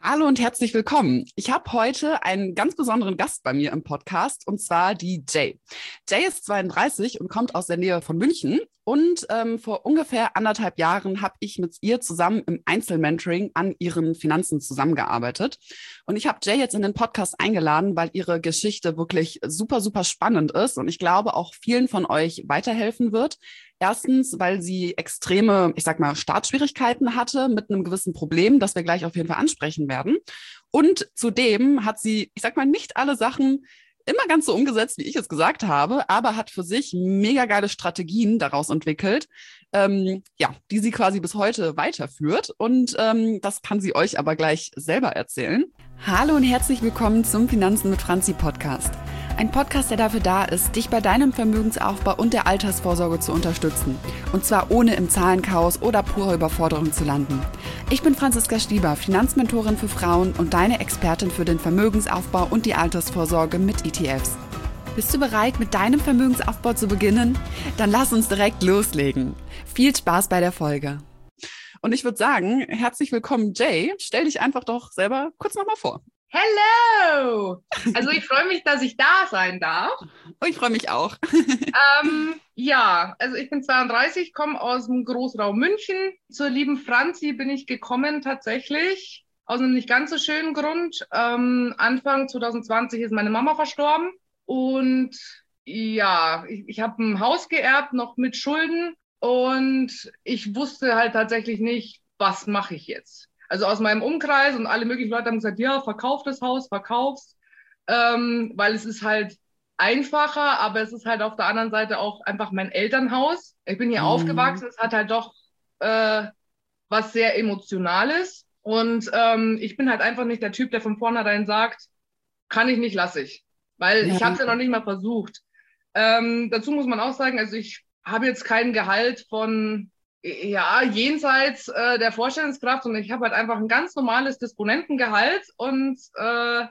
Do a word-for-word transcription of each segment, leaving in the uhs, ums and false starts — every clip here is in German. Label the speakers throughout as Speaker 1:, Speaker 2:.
Speaker 1: Hallo und herzlich willkommen. Ich habe heute einen ganz besonderen Gast bei mir im Podcast, und zwar die Jay. Jay ist zweiunddreißig und kommt aus der Nähe von München. Und ähm, vor ungefähr anderthalb Jahren habe ich mit ihr zusammen im Einzelmentoring an ihren Finanzen zusammengearbeitet. Und ich habe Jay jetzt in den Podcast eingeladen, weil ihre Geschichte wirklich super, super spannend ist und ich glaube auch vielen von euch weiterhelfen wird. Erstens, weil sie extreme, ich sag mal, Startschwierigkeiten hatte mit einem gewissen Problem, das wir gleich auf jeden Fall ansprechen werden. Und zudem hat sie, ich sag mal, nicht alle Sachen immer ganz so umgesetzt, wie ich es gesagt habe, aber hat für sich mega geile Strategien daraus entwickelt, ähm, ja, die sie quasi bis heute weiterführt. Und ähm, das kann sie euch aber gleich selber erzählen. Hallo und herzlich willkommen zum Finanzen mit Franzi Podcast. Ein Podcast, der dafür da ist, dich bei deinem Vermögensaufbau und der Altersvorsorge zu unterstützen. Und zwar ohne im Zahlenchaos oder purer Überforderung zu landen. Ich bin Franziska Stieber, Finanzmentorin für Frauen und deine Expertin für den Vermögensaufbau und die Altersvorsorge mit E T Fs. Bist du bereit, mit deinem Vermögensaufbau zu beginnen? Dann lass uns direkt loslegen. Viel Spaß bei der Folge. Und ich würde sagen, herzlich willkommen, Jay. Stell dich einfach doch selber kurz nochmal vor.
Speaker 2: Hello! Also ich freue mich, dass ich da sein darf.
Speaker 1: Oh, ich freue mich auch.
Speaker 2: ähm, ja, also ich bin zweiunddreißig, komme aus dem Großraum München. Zur lieben Franzi bin ich gekommen tatsächlich aus einem nicht ganz so schönen Grund. Ähm, Anfang zwanzig zwanzig ist meine Mama verstorben und ja, ich, ich habe ein Haus geerbt, noch mit Schulden und ich wusste halt tatsächlich nicht, was mache ich jetzt. Also aus meinem Umkreis und alle möglichen Leute haben gesagt, ja, verkauf das Haus, verkauf's, ähm, weil es ist halt einfacher, aber es ist halt auf der anderen Seite auch einfach mein Elternhaus. Ich bin hier mm. aufgewachsen, es hat halt doch äh, was sehr Emotionales und ähm, ich bin halt einfach nicht der Typ, der von vornherein sagt, kann ich nicht, lass ich, weil ja. ich habe es ja noch nicht mal versucht. Ähm, dazu muss man auch sagen, also ich habe jetzt kein Gehalt von ja, jenseits äh, der Vorstellungskraft und ich habe halt einfach ein ganz normales Disponentengehalt und äh,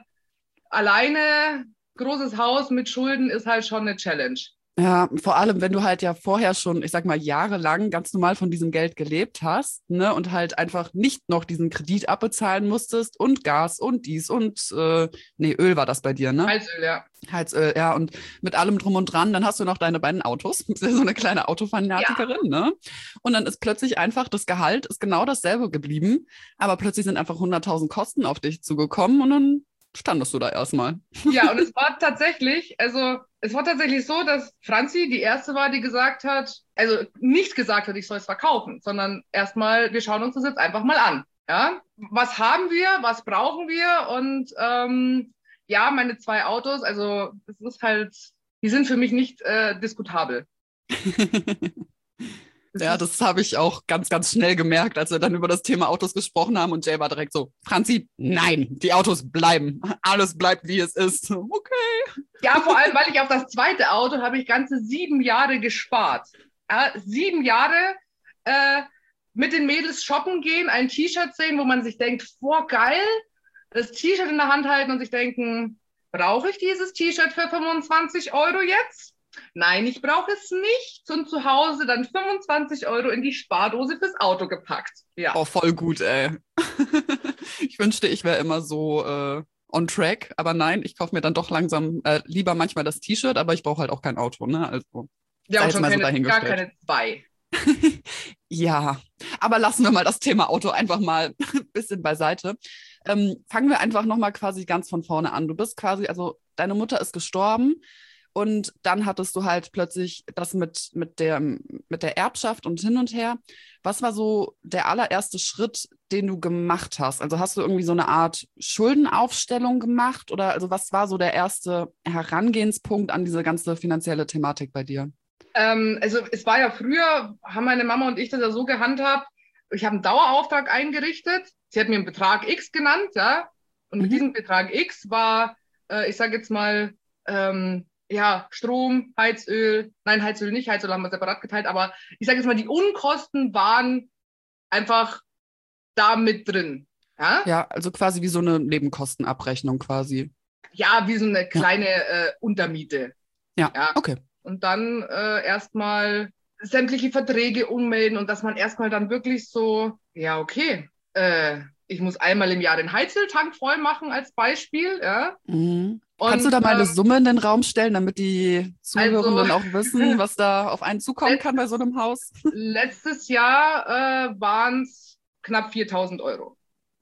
Speaker 2: alleine großes Haus mit Schulden ist halt schon eine Challenge.
Speaker 1: Ja, vor allem, wenn du halt ja vorher schon, ich sag mal, jahrelang ganz normal von diesem Geld gelebt hast, ne, und halt einfach nicht noch diesen Kredit abbezahlen musstest und Gas und dies und, äh, nee, Öl war das bei dir, ne?
Speaker 2: Heizöl, ja.
Speaker 1: Heizöl, ja, und mit allem drum und dran, dann hast du noch deine beiden Autos, bist ja so eine kleine Autofanatikerin, ja. Ne? Und dann ist plötzlich einfach, das Gehalt ist genau dasselbe geblieben, aber plötzlich sind einfach hunderttausend Kosten auf dich zugekommen und dann standest du da erstmal.
Speaker 2: Ja, und es war tatsächlich, also es war tatsächlich so, dass Franzi die erste war, die gesagt hat, also nicht gesagt hat, ich soll es verkaufen, sondern erstmal, wir schauen uns das jetzt einfach mal an. Ja, was haben wir, was brauchen wir? Und ähm, ja, meine zwei Autos, also das ist halt, die sind für mich nicht äh, diskutabel.
Speaker 1: Das ja, das habe ich auch ganz, ganz schnell gemerkt, als wir dann über das Thema Autos gesprochen haben und Jay war direkt so, Franzi, nein, die Autos bleiben. Alles bleibt, wie es ist. Okay.
Speaker 2: Ja, vor allem, weil ich auf das zweite Auto habe ich ganze sieben Jahre gespart. Ja, sieben Jahre äh, mit den Mädels shoppen gehen, ein T-Shirt sehen, wo man sich denkt, boah, geil, das T-Shirt in der Hand halten und sich denken, brauche ich dieses T-Shirt für fünfundzwanzig Euro jetzt? Nein, ich brauche es nicht. Und zu Hause dann fünfundzwanzig Euro in die Spardose fürs Auto gepackt. Ja.
Speaker 1: Oh, voll gut, ey. Ich wünschte, ich wäre immer so äh, on track. Aber nein, ich kaufe mir dann doch langsam äh, lieber manchmal das T-Shirt, aber ich brauche halt auch kein Auto, ne? Also,
Speaker 2: ja, und schon keine, so gar keine zwei.
Speaker 1: Ja, aber lassen wir mal das Thema Auto einfach mal ein bisschen beiseite. Ähm, fangen wir einfach nochmal quasi ganz von vorne an. Du bist quasi, also deine Mutter ist gestorben. Und dann hattest du halt plötzlich das mit, mit, der, mit der Erbschaft und hin und her. Was war so der allererste Schritt, den du gemacht hast? Also hast du irgendwie so eine Art Schuldenaufstellung gemacht? Oder also was war so der erste Herangehenspunkt an diese ganze finanzielle Thematik bei dir?
Speaker 2: Ähm, also es war ja früher, haben meine Mama und ich das ja so gehandhabt, ich habe einen Dauerauftrag eingerichtet. Sie hat mir einen Betrag X genannt, ja. Und mhm. mit diesem Betrag X war, äh, ich sage jetzt mal, ähm, ja, Strom, Heizöl, nein, Heizöl nicht, Heizöl haben wir separat geteilt, aber ich sage jetzt mal, die Unkosten waren einfach da mit drin. Ja,
Speaker 1: ja, also quasi wie so eine Nebenkostenabrechnung quasi.
Speaker 2: Ja, wie so eine kleine ja. äh, Untermiete.
Speaker 1: Ja, ja, okay.
Speaker 2: Und dann äh, erstmal sämtliche Verträge ummelden und dass man erstmal dann wirklich so, ja, okay, äh, ich muss einmal im Jahr den Heizöltank voll machen als Beispiel. Ja.
Speaker 1: Mhm.
Speaker 2: Und,
Speaker 1: Kannst du da mal eine
Speaker 2: ähm,
Speaker 1: Summe in den Raum stellen, damit die Zuhörenden
Speaker 2: also,
Speaker 1: auch wissen, was da auf einen zukommen kann bei so einem Haus?
Speaker 2: letztes Jahr äh, waren es knapp viertausend Euro.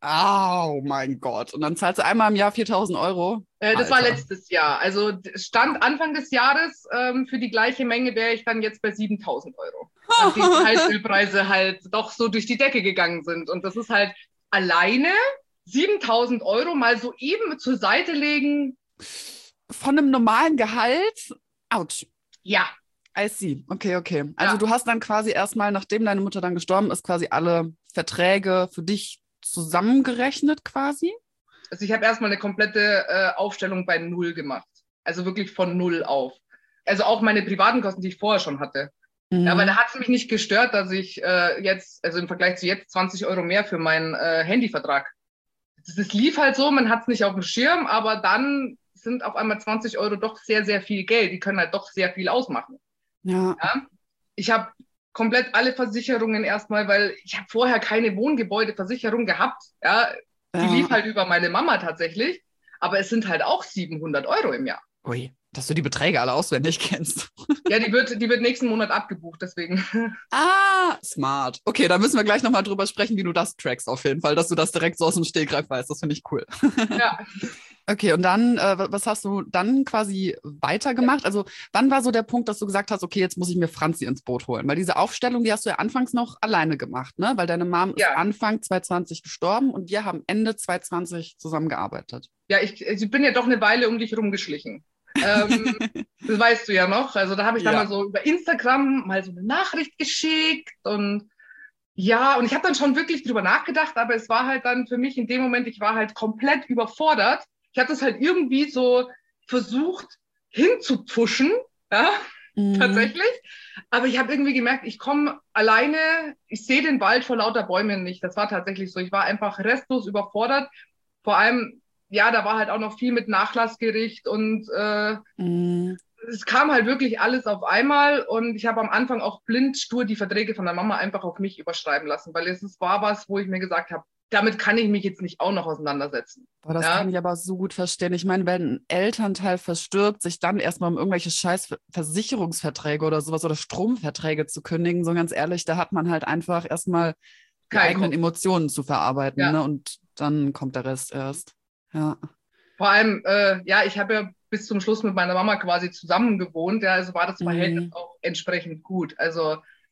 Speaker 1: Oh mein Gott. Und dann zahlst du einmal im Jahr viertausend Euro?
Speaker 2: Äh, das war
Speaker 1: Alter.
Speaker 2: letztes Jahr. Also Stand Anfang des Jahres, ähm, für die gleiche Menge wäre ich dann jetzt bei siebentausend Euro. Nachdem die Heizölpreise halt doch so durch die Decke gegangen sind. Und das ist halt alleine siebentausend Euro mal so eben zur Seite legen.
Speaker 1: Von einem normalen Gehalt? Autsch.
Speaker 2: Ja.
Speaker 1: I see. Okay, okay. Also
Speaker 2: Ja.
Speaker 1: du hast dann quasi erstmal, nachdem deine Mutter dann gestorben ist, quasi alle Verträge für dich zusammengerechnet quasi?
Speaker 2: Also ich habe erstmal eine komplette äh, Aufstellung bei Null gemacht. Also wirklich von Null auf. Also auch meine privaten Kosten, die ich vorher schon hatte.
Speaker 1: Mhm.
Speaker 2: Ja, aber da hat es mich nicht gestört, dass ich äh, jetzt, also im Vergleich zu jetzt, zwanzig Euro mehr für meinen äh, Handyvertrag. Das, das lief halt so, man hat es nicht auf dem Schirm, aber dann sind auf einmal zwanzig Euro doch sehr, sehr viel Geld. Die können halt doch sehr viel ausmachen.
Speaker 1: Ja.
Speaker 2: Ja? Ich habe komplett alle Versicherungen erstmal, weil ich habe vorher keine Wohngebäudeversicherung gehabt. Ja, die
Speaker 1: Ja.
Speaker 2: lief halt über meine Mama tatsächlich, aber es sind halt auch siebenhundert Euro im Jahr.
Speaker 1: Ui, dass du die Beträge alle auswendig kennst.
Speaker 2: Ja, die wird, die wird nächsten Monat abgebucht, deswegen.
Speaker 1: Ah, smart. Okay, da müssen wir gleich nochmal drüber sprechen, wie du das trackst auf jeden Fall, dass du das direkt so aus dem Stegreif weißt. Das finde ich cool.
Speaker 2: Ja.
Speaker 1: Okay, und dann, äh, was hast du dann quasi weitergemacht? Also wann war so der Punkt, dass du gesagt hast, okay, jetzt muss ich mir Franzi ins Boot holen? Weil diese Aufstellung, die hast du ja anfangs noch alleine gemacht, ne? Weil deine Mom ist
Speaker 2: Ja.
Speaker 1: Anfang zwanzig zwanzig gestorben und wir haben Ende zwanzig zwanzig zusammengearbeitet.
Speaker 2: Ja, ich, ich bin ja doch eine Weile um dich rumgeschlichen. ähm, das weißt du ja noch. Also da habe ich dann
Speaker 1: Ja.
Speaker 2: mal so über Instagram mal so eine Nachricht geschickt und ja, und ich habe dann schon wirklich drüber nachgedacht, aber es war halt dann für mich in dem Moment, ich war halt komplett überfordert. Ich habe das halt irgendwie so versucht hinzupfuschen, ja,
Speaker 1: Mhm.
Speaker 2: tatsächlich. Aber ich habe irgendwie gemerkt, ich komme alleine, ich sehe den Wald vor lauter Bäumen nicht. Das war tatsächlich so. Ich war einfach restlos überfordert. Vor allem, ja, da war halt auch noch viel mit Nachlassgericht und äh,
Speaker 1: Mhm.
Speaker 2: es kam halt wirklich alles auf einmal und ich habe am Anfang auch blind stur die Verträge von der Mama einfach auf mich überschreiben lassen, weil es ist- war was, wo ich mir gesagt habe, damit kann ich mich jetzt nicht auch noch auseinandersetzen.
Speaker 1: Boah, das
Speaker 2: Ja.
Speaker 1: kann ich aber so gut verstehen. Ich meine, wenn ein Elternteil verstirbt, sich dann erstmal um irgendwelche scheiß Versicherungsverträge oder sowas oder Stromverträge zu kündigen, so ganz ehrlich, da hat man halt einfach erstmal die
Speaker 2: Kein
Speaker 1: eigenen
Speaker 2: Kopf.
Speaker 1: Emotionen zu verarbeiten,
Speaker 2: Ja.
Speaker 1: ne? Und dann kommt der Rest erst. Ja.
Speaker 2: Vor allem, äh, ja, ich habe ja bis zum Schluss mit meiner Mama quasi zusammen gewohnt, ja, also war das Verhältnis
Speaker 1: Mhm.
Speaker 2: auch entsprechend gut. Also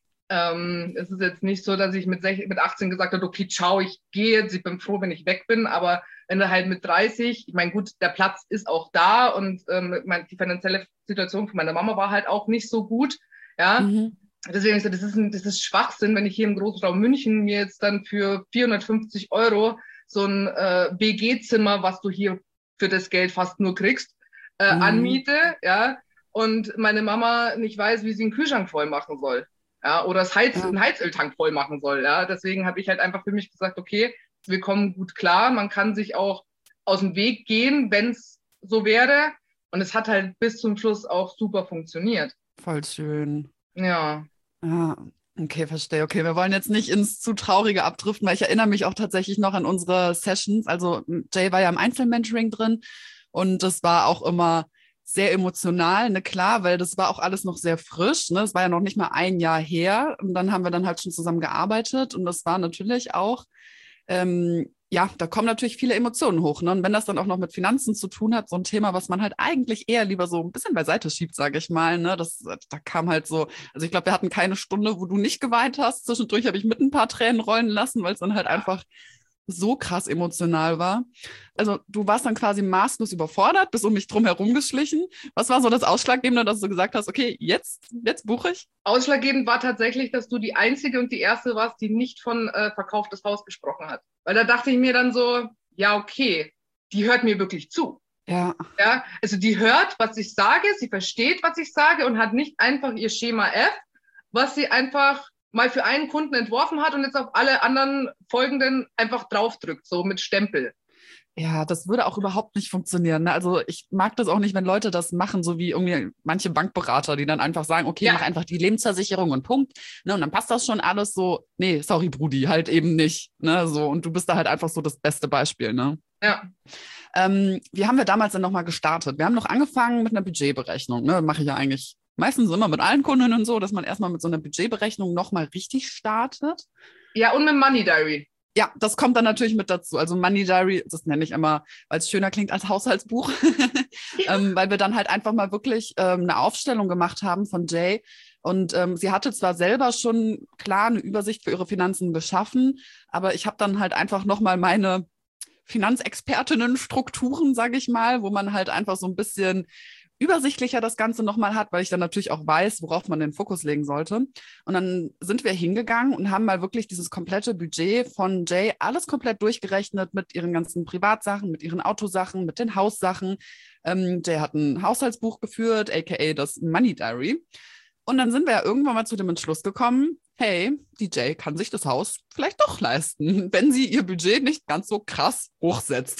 Speaker 2: ähm, es ist jetzt nicht so, dass ich mit, sech- mit achtzehn gesagt habe, okay, ciao, ich gehe jetzt, ich bin froh, wenn ich weg bin, aber wenn du halt mit dreißig, ich meine, gut, der Platz ist auch da und ähm, mein, die finanzielle Situation von meiner Mama war halt auch nicht so gut, ja.
Speaker 1: Mhm.
Speaker 2: Deswegen, so, das ist, ein, das ist Schwachsinn, wenn ich hier im Großraum München mir jetzt dann für vierhundertfünfzig Euro so ein äh, W G-Zimmer, was du hier für das Geld fast nur kriegst, äh,
Speaker 1: Mhm.
Speaker 2: anmiete, ja, und meine Mama nicht weiß, wie sie einen Kühlschrank voll machen soll, ja, oder das Heiz,
Speaker 1: Ja.
Speaker 2: einen Heizöltank voll machen soll, ja. Deswegen habe ich halt einfach für mich gesagt, okay, wir kommen gut klar, man kann sich auch aus dem Weg gehen, wenn es so wäre. Und es hat halt bis zum Schluss auch super funktioniert.
Speaker 1: Voll schön.
Speaker 2: Ja.
Speaker 1: Ja, okay, verstehe. Okay, wir wollen jetzt nicht ins zu Traurige abdriften, weil ich erinnere mich auch tatsächlich noch an unsere Sessions. Also Jay war ja im Einzelmentoring drin und das war auch immer sehr emotional, ne, klar, weil das war auch alles noch sehr frisch, ne? Es war ja noch nicht mal ein Jahr her und dann haben wir dann halt schon zusammen gearbeitet und das war natürlich auch, ähm, ja, da kommen natürlich viele Emotionen hoch, ne? Und wenn das dann auch noch mit Finanzen zu tun hat, so ein Thema, was man halt eigentlich eher lieber so ein bisschen beiseite schiebt, sage ich mal, ne? Das, da kam halt so, also ich glaube, wir hatten keine Stunde, wo du nicht geweint hast. Zwischendurch habe ich mit ein paar Tränen rollen lassen, weil es dann halt einfach so krass emotional war. Also du warst dann quasi maßlos überfordert, bist um mich drum herum geschlichen. Was war so das Ausschlaggebende, dass du gesagt hast, okay, jetzt, jetzt buche ich?
Speaker 2: Ausschlaggebend war tatsächlich, dass du die einzige und die erste warst, die nicht von äh, verkauftes Haus gesprochen hat. Weil da dachte ich mir dann so, ja, okay, die hört mir wirklich zu.
Speaker 1: Ja.
Speaker 2: Ja, also die hört, was ich sage, sie versteht, was ich sage und hat nicht einfach ihr Schema F, was sie einfach mal für einen Kunden entworfen hat und jetzt auf alle anderen folgenden einfach draufdrückt, so mit Stempel.
Speaker 1: Ja, das würde auch überhaupt nicht funktionieren. Ne? Also ich mag das auch nicht, wenn Leute das machen, so wie irgendwie manche Bankberater, die dann einfach sagen, okay,
Speaker 2: Ja,
Speaker 1: mach einfach die Lebensversicherung und Punkt. Ne? Und dann passt das schon alles so. Nee, sorry, Brudi, halt eben nicht. Ne? So, und du bist da halt einfach so das beste Beispiel. Ne?
Speaker 2: ja.
Speaker 1: Ähm, wie haben wir damals dann nochmal gestartet? Wir haben noch angefangen mit einer Budgetberechnung. Ne? Mache ich ja eigentlich meistens immer mit allen Kundinnen so, dass man erstmal mit so einer Budgetberechnung nochmal richtig startet.
Speaker 2: Ja, und mit Money Diary.
Speaker 1: Ja, das kommt dann natürlich mit dazu. Also Money Diary, das nenne ich immer, weil es schöner klingt als Haushaltsbuch, ähm, weil wir dann halt einfach mal wirklich ähm, eine Aufstellung gemacht haben von Jay. Und ähm, sie hatte zwar selber schon klar eine Übersicht für ihre Finanzen geschaffen, aber ich habe dann halt einfach nochmal meine Finanzexpertinnen-Strukturen, sage ich mal, wo man halt einfach so ein bisschen übersichtlicher das Ganze nochmal hat, weil ich dann natürlich auch weiß, worauf man den Fokus legen sollte. Und dann sind wir hingegangen und haben mal wirklich dieses komplette Budget von Jay alles komplett durchgerechnet mit ihren ganzen Privatsachen, mit ihren Autosachen, mit den Haussachen. Ähm, Jay hat ein Haushaltsbuch geführt, aka das Money Diary. Und dann sind wir ja irgendwann mal zu dem Entschluss gekommen, hey, die Jay kann sich das Haus vielleicht doch leisten, wenn sie ihr Budget nicht ganz so krass hochsetzt.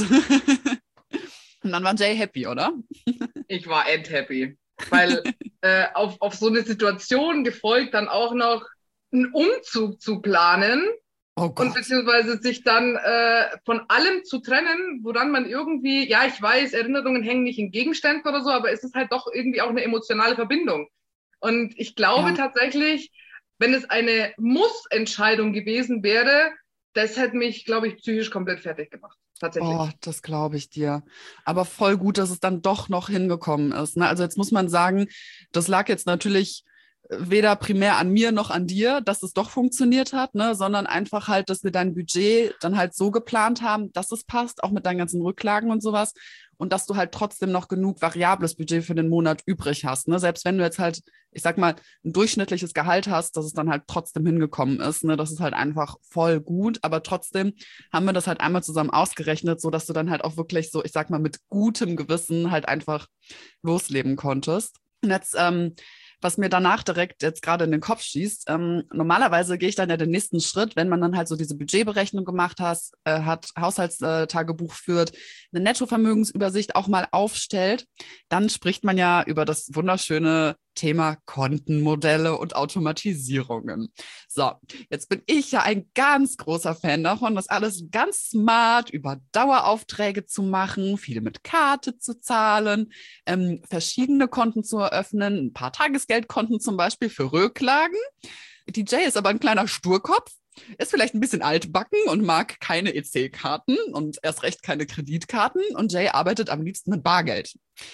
Speaker 1: Und dann war Jay happy, oder?
Speaker 2: Ich war end happy, weil äh, auf, auf so eine Situation gefolgt, dann auch noch einen Umzug zu planen
Speaker 1: Oh Gott.
Speaker 2: und beziehungsweise sich dann äh, von allem zu trennen, woran man irgendwie, ja, ich weiß, Erinnerungen hängen nicht in Gegenständen oder so, aber es ist halt doch irgendwie auch eine emotionale Verbindung. Und ich glaube
Speaker 1: Ja.
Speaker 2: tatsächlich, wenn es eine Muss-Entscheidung gewesen wäre, das hätte mich, glaube ich, psychisch komplett fertig gemacht. Tatsächlich.
Speaker 1: Oh, das glaube ich dir. Aber voll gut, dass es dann doch noch hingekommen ist. Ne? Also jetzt muss man sagen, das lag jetzt natürlich weder primär an mir noch an dir, dass es doch funktioniert hat, ne? Sondern einfach halt, dass wir dein Budget dann halt so geplant haben, dass es passt, auch mit deinen ganzen Rücklagen und sowas. Und dass du halt trotzdem noch genug variables Budget für den Monat übrig hast. Ne? Selbst wenn du jetzt halt, ich sag mal, ein durchschnittliches Gehalt hast, dass es dann halt trotzdem hingekommen ist. Ne? Das ist halt einfach voll gut. Aber trotzdem haben wir das halt einmal zusammen ausgerechnet, sodass du dann halt auch wirklich so, ich sag mal, mit gutem Gewissen halt einfach losleben konntest. Und jetzt, ähm, was mir danach direkt jetzt gerade in den Kopf schießt, ähm, normalerweise gehe ich dann ja den nächsten Schritt, wenn man dann halt so diese Budgetberechnung gemacht has, äh, hat, Haushaltstagebuch führt, eine Nettovermögensübersicht auch mal aufstellt, dann spricht man ja über das wunderschöne Thema Kontenmodelle und Automatisierungen. So, jetzt bin ich ja ein ganz großer Fan davon, das alles ganz smart über Daueraufträge zu machen, viel mit Karte zu zahlen, ähm, verschiedene Konten zu eröffnen, ein paar Tagesgeldkonten zum Beispiel für Rücklagen. D J ist aber ein kleiner Sturkopf, ist vielleicht ein bisschen altbacken und mag keine E C-Karten und erst recht keine Kreditkarten. Und Jay arbeitet am liebsten mit Bargeld.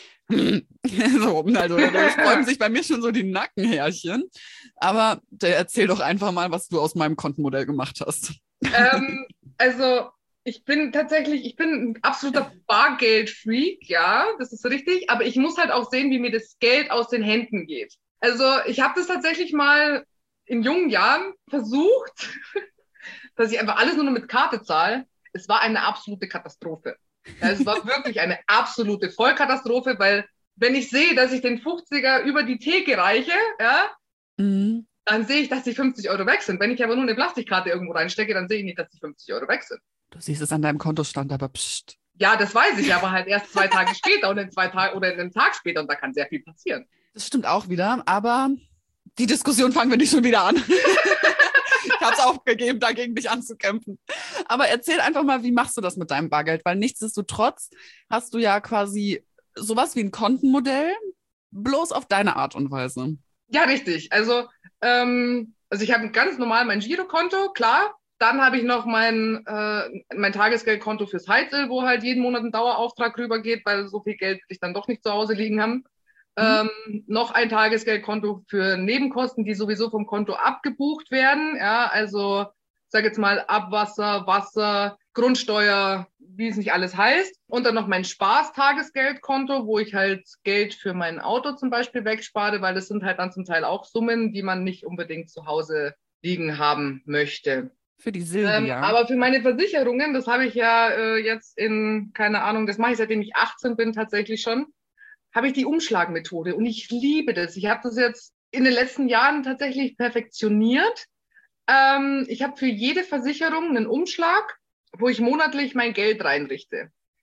Speaker 1: So, also da sträuben sich bei mir schon so die Nackenhärchen. Aber der erzähl doch einfach mal, was du aus meinem Kontenmodell gemacht hast.
Speaker 2: Ähm, also ich bin tatsächlich, ich bin ein absoluter Bargeld-Freak, ja, das ist richtig. Aber ich muss halt auch sehen, wie mir das Geld aus den Händen geht. Also ich habe das tatsächlich mal in jungen Jahren versucht, dass ich einfach alles nur noch mit Karte zahle. Es war eine absolute Katastrophe. Ja, es war wirklich eine absolute Vollkatastrophe, weil wenn ich sehe, dass ich den fünfziger über die Theke reiche, ja,
Speaker 1: Mhm.
Speaker 2: dann sehe ich, dass die fünfzig Euro weg sind. Wenn ich aber nur eine Plastikkarte irgendwo reinstecke, dann sehe ich nicht, dass die fünfzig Euro weg sind.
Speaker 1: Du siehst es an deinem Kontostand, aber pst.
Speaker 2: Ja, das weiß ich, aber halt erst zwei Tage später und in zwei Tagen oder in einem Tag später und da kann sehr viel passieren.
Speaker 1: Das stimmt auch wieder, aber die Diskussion fangen wir nicht schon wieder an. Ich habe es aufgegeben, dagegen dich anzukämpfen. Aber erzähl einfach mal, wie machst du das mit deinem Bargeld? Weil nichtsdestotrotz hast du ja quasi sowas wie ein Kontenmodell, bloß auf deine Art und Weise.
Speaker 2: Ja, richtig. Also, ähm, also ich habe ganz normal mein Girokonto, klar. Dann habe ich noch mein, äh, mein Tagesgeldkonto fürs Heizöl, wo halt jeden Monat ein Dauerauftrag rübergeht, weil so viel Geld will ich dann doch nicht zu Hause liegen haben. Mhm. Ähm, noch ein Tagesgeldkonto für Nebenkosten, die sowieso vom Konto abgebucht werden. Ja, also sag jetzt mal Abwasser, Wasser, Grundsteuer, wie es nicht alles heißt. Und dann noch mein Spaß-Tagesgeldkonto, wo ich halt Geld für mein Auto zum Beispiel wegspare, weil das sind halt dann zum Teil auch Summen, die man nicht unbedingt zu Hause liegen haben möchte.
Speaker 1: Für die Silvia.
Speaker 2: Ähm, aber für meine Versicherungen, das habe ich ja äh, jetzt in, keine Ahnung, das mache ich seitdem ich achtzehn bin tatsächlich schon, habe ich die Umschlagmethode und ich liebe das. Ich habe das jetzt in den letzten Jahren tatsächlich perfektioniert. Ähm, ich habe für jede Versicherung einen Umschlag, wo ich monatlich mein Geld reinrichte.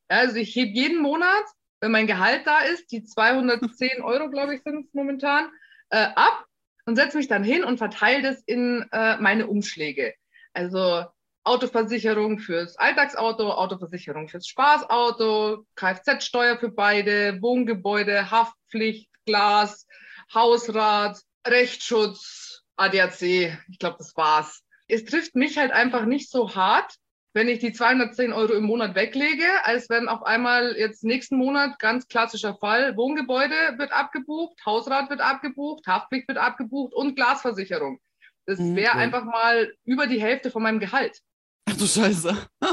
Speaker 2: Ja, also ich hebe jeden Monat, wenn mein Gehalt da ist, die zweihundertzehn Euro, glaube ich, sind es momentan, äh, ab und setze mich dann hin und verteile das in äh, meine Umschläge. Also Autoversicherung fürs Alltagsauto, Autoversicherung fürs Spaßauto, Kfz-Steuer für beide, Wohngebäude, Haftpflicht, Glas, Hausrat, Rechtsschutz, A D A C. Ich glaube, das war's. Es trifft mich halt einfach nicht so hart, wenn ich die zweihundertzehn Euro im Monat weglege, als wenn auf einmal jetzt nächsten Monat, ganz klassischer Fall, Wohngebäude wird abgebucht, Hausrat wird abgebucht, Haftpflicht wird abgebucht und Glasversicherung. Das wäre
Speaker 1: Okay.
Speaker 2: einfach mal über die Hälfte von meinem Gehalt.
Speaker 1: Ach du Scheiße.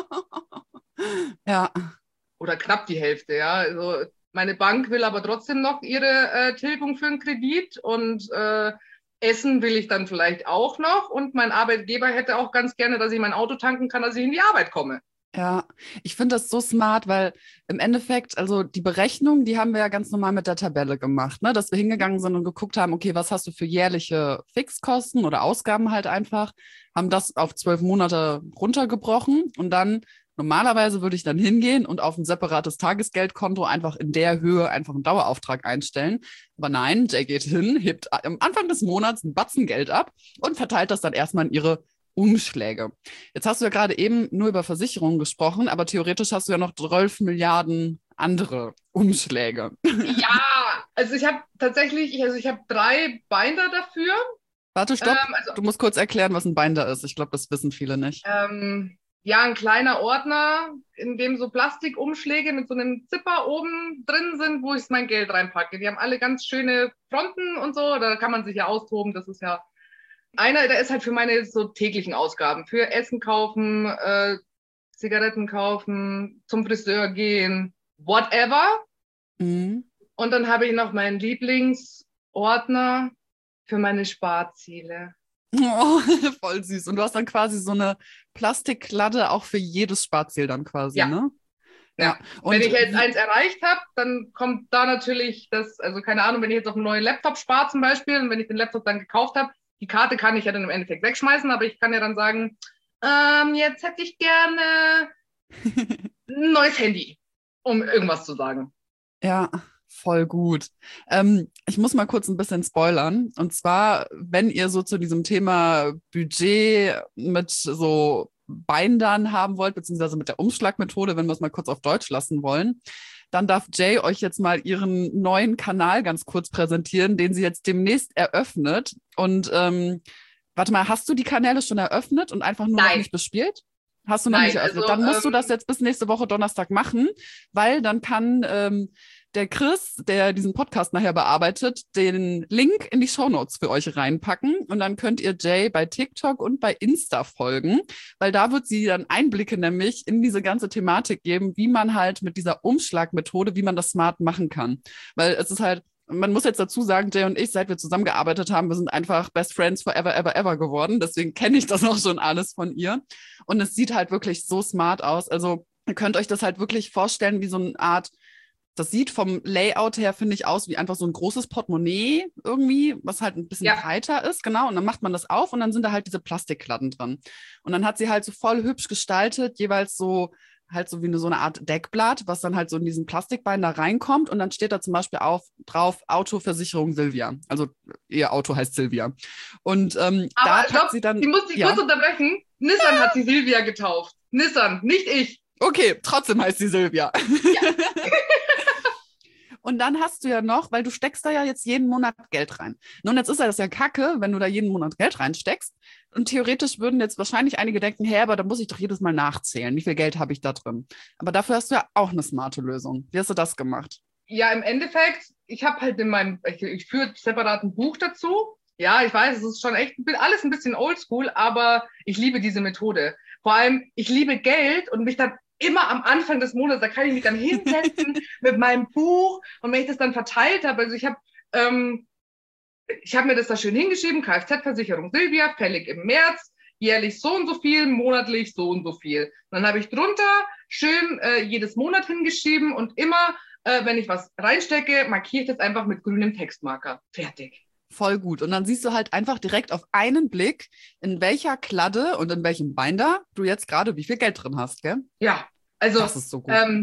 Speaker 1: Ja.
Speaker 2: Oder knapp die Hälfte, ja. Also meine Bank will aber trotzdem noch ihre äh, Tilgung für einen Kredit und äh, Essen will ich dann vielleicht auch noch. Und mein Arbeitgeber hätte auch ganz gerne, dass ich mein Auto tanken kann, dass ich in die Arbeit komme.
Speaker 1: Ja, ich finde das so smart, weil im Endeffekt, also die Berechnung, die haben wir ja ganz normal mit der Tabelle gemacht, ne? Dass wir hingegangen sind und geguckt haben, okay, was hast du für jährliche Fixkosten oder Ausgaben halt einfach, haben das auf zwölf Monate runtergebrochen und dann normalerweise würde ich dann hingehen und auf ein separates Tagesgeldkonto einfach in der Höhe einfach einen Dauerauftrag einstellen. Aber nein, Jay geht hin, hebt am Anfang des Monats einen Batzen Geld ab und verteilt das dann erstmal in ihre Umschläge. Jetzt hast du ja gerade eben nur über Versicherungen gesprochen, aber theoretisch hast du ja noch zwölf Milliarden andere Umschläge.
Speaker 2: Ja, also ich habe tatsächlich, also ich habe drei Binder dafür.
Speaker 1: Warte, stopp.
Speaker 2: Ähm, also,
Speaker 1: Du musst kurz erklären, was ein Binder ist. Ich glaube, das wissen viele nicht.
Speaker 2: ähm, ja, ein kleiner Ordner, in dem so Plastikumschläge mit so einem Zipper oben drin sind, wo ich mein Geld reinpacke. Die haben alle ganz schöne Fronten und so, da kann man sich ja austoben. Das ist ja einer, der ist halt für meine so täglichen Ausgaben, für Essen kaufen, äh, Zigaretten kaufen, zum Friseur gehen, whatever.
Speaker 1: Mhm.
Speaker 2: Und dann habe ich noch meinen Lieblingsordner für meine Sparziele.
Speaker 1: Oh, voll süß. Und du hast dann quasi so eine Plastikkladde auch für jedes Sparziel dann quasi,
Speaker 2: Ja,
Speaker 1: ne?
Speaker 2: ja.
Speaker 1: Ja.
Speaker 2: Wenn
Speaker 1: Und
Speaker 2: ich jetzt
Speaker 1: wie,
Speaker 2: eins erreicht habe, dann kommt da natürlich das, also keine Ahnung, wenn ich jetzt auf einen neuen Laptop spare zum Beispiel und wenn ich den Laptop dann gekauft habe, die Karte kann ich ja dann im Endeffekt wegschmeißen, aber ich kann ja dann sagen, ähm, jetzt hätte ich gerne ein neues Handy, um irgendwas zu sagen.
Speaker 1: ja, voll gut. Ähm, ich muss mal kurz ein bisschen spoilern. Und zwar, wenn ihr so zu diesem Thema Budget mit so Bindern haben wollt, beziehungsweise mit der Umschlagmethode, wenn wir es mal kurz auf Deutsch lassen wollen, dann darf Jay euch jetzt mal ihren neuen Kanal ganz kurz präsentieren, den sie jetzt demnächst eröffnet. Und ähm, warte mal, hast du die Kanäle schon eröffnet und einfach nur noch
Speaker 2: Nein,
Speaker 1: nicht bespielt? Hast du noch nicht
Speaker 2: nein,
Speaker 1: eröffnet?
Speaker 2: also
Speaker 1: Dann musst du das
Speaker 2: ähm,
Speaker 1: jetzt bis nächste Woche Donnerstag machen, weil dann kann ähm, der Chris, der diesen Podcast nachher bearbeitet, den Link in die Shownotes für euch reinpacken und dann könnt ihr Jay bei TikTok und bei Insta folgen, weil da wird sie dann Einblicke nämlich in diese ganze Thematik geben, wie man halt mit dieser Umschlagmethode, wie man das smart machen kann. Weil es ist halt, man muss jetzt dazu sagen, Jay und ich, seit wir zusammengearbeitet haben, wir sind einfach Best Friends forever, ever, ever geworden. Deswegen kenne ich das auch schon alles von ihr. Und es sieht halt wirklich so smart aus. Also ihr könnt euch das halt wirklich vorstellen wie so eine Art, das sieht vom Layout her, finde ich, aus wie einfach so ein großes Portemonnaie irgendwie, was halt ein bisschen
Speaker 2: ja,
Speaker 1: breiter ist, genau. Und dann macht man das auf und dann sind da halt diese Plastikklatten drin. Und dann hat sie halt so voll hübsch gestaltet, jeweils so halt so wie eine, so eine Art Deckblatt, was dann halt so in diesen Plastikbein da reinkommt. Und dann steht da zum Beispiel auf, drauf Autoversicherung Silvia. Also ihr Auto heißt Silvia. Und ähm, da
Speaker 2: aber
Speaker 1: hat
Speaker 2: stopp,
Speaker 1: sie dann,
Speaker 2: ich muss dich
Speaker 1: ja,
Speaker 2: kurz unterbrechen. Nissan hat sie Silvia getauft. Nissan, nicht ich.
Speaker 1: okay, trotzdem heißt sie Silvia.
Speaker 2: Ja.
Speaker 1: Und dann hast du ja noch, weil du steckst da ja jetzt jeden Monat Geld rein. Nun, jetzt ist ja das ja kacke, wenn du da jeden Monat Geld reinsteckst. Und theoretisch würden jetzt wahrscheinlich einige denken, hä, aber da muss ich doch jedes Mal nachzählen. Wie viel Geld habe ich da drin? Aber dafür hast du ja auch eine smarte Lösung. Wie hast du das gemacht?
Speaker 2: Ja, im Endeffekt, ich habe halt in meinem, ich, ich führe separat ein Buch dazu. Ja, ich weiß, es ist schon echt alles ein bisschen oldschool, aber ich liebe diese Methode. Vor allem, ich liebe Geld und mich dann immer am Anfang des Monats, da kann ich mich dann hinsetzen mit meinem Buch und wenn ich das dann verteilt habe, also ich habe ähm, ich habe mir das da schön hingeschrieben, Kfz-Versicherung Silvia, fällig im März, jährlich so und so viel, monatlich so und so viel. Und dann habe ich drunter schön äh, jedes Monat hingeschrieben und immer, äh, wenn ich was reinstecke, markiere ich das einfach mit grünem Textmarker. Fertig.
Speaker 1: Voll gut. Und dann siehst du halt einfach direkt auf einen Blick, in welcher Kladde und in welchem Binder du jetzt gerade wie viel Geld drin hast, gell?
Speaker 2: Ja, also
Speaker 1: Das ist so gut.
Speaker 2: ähm,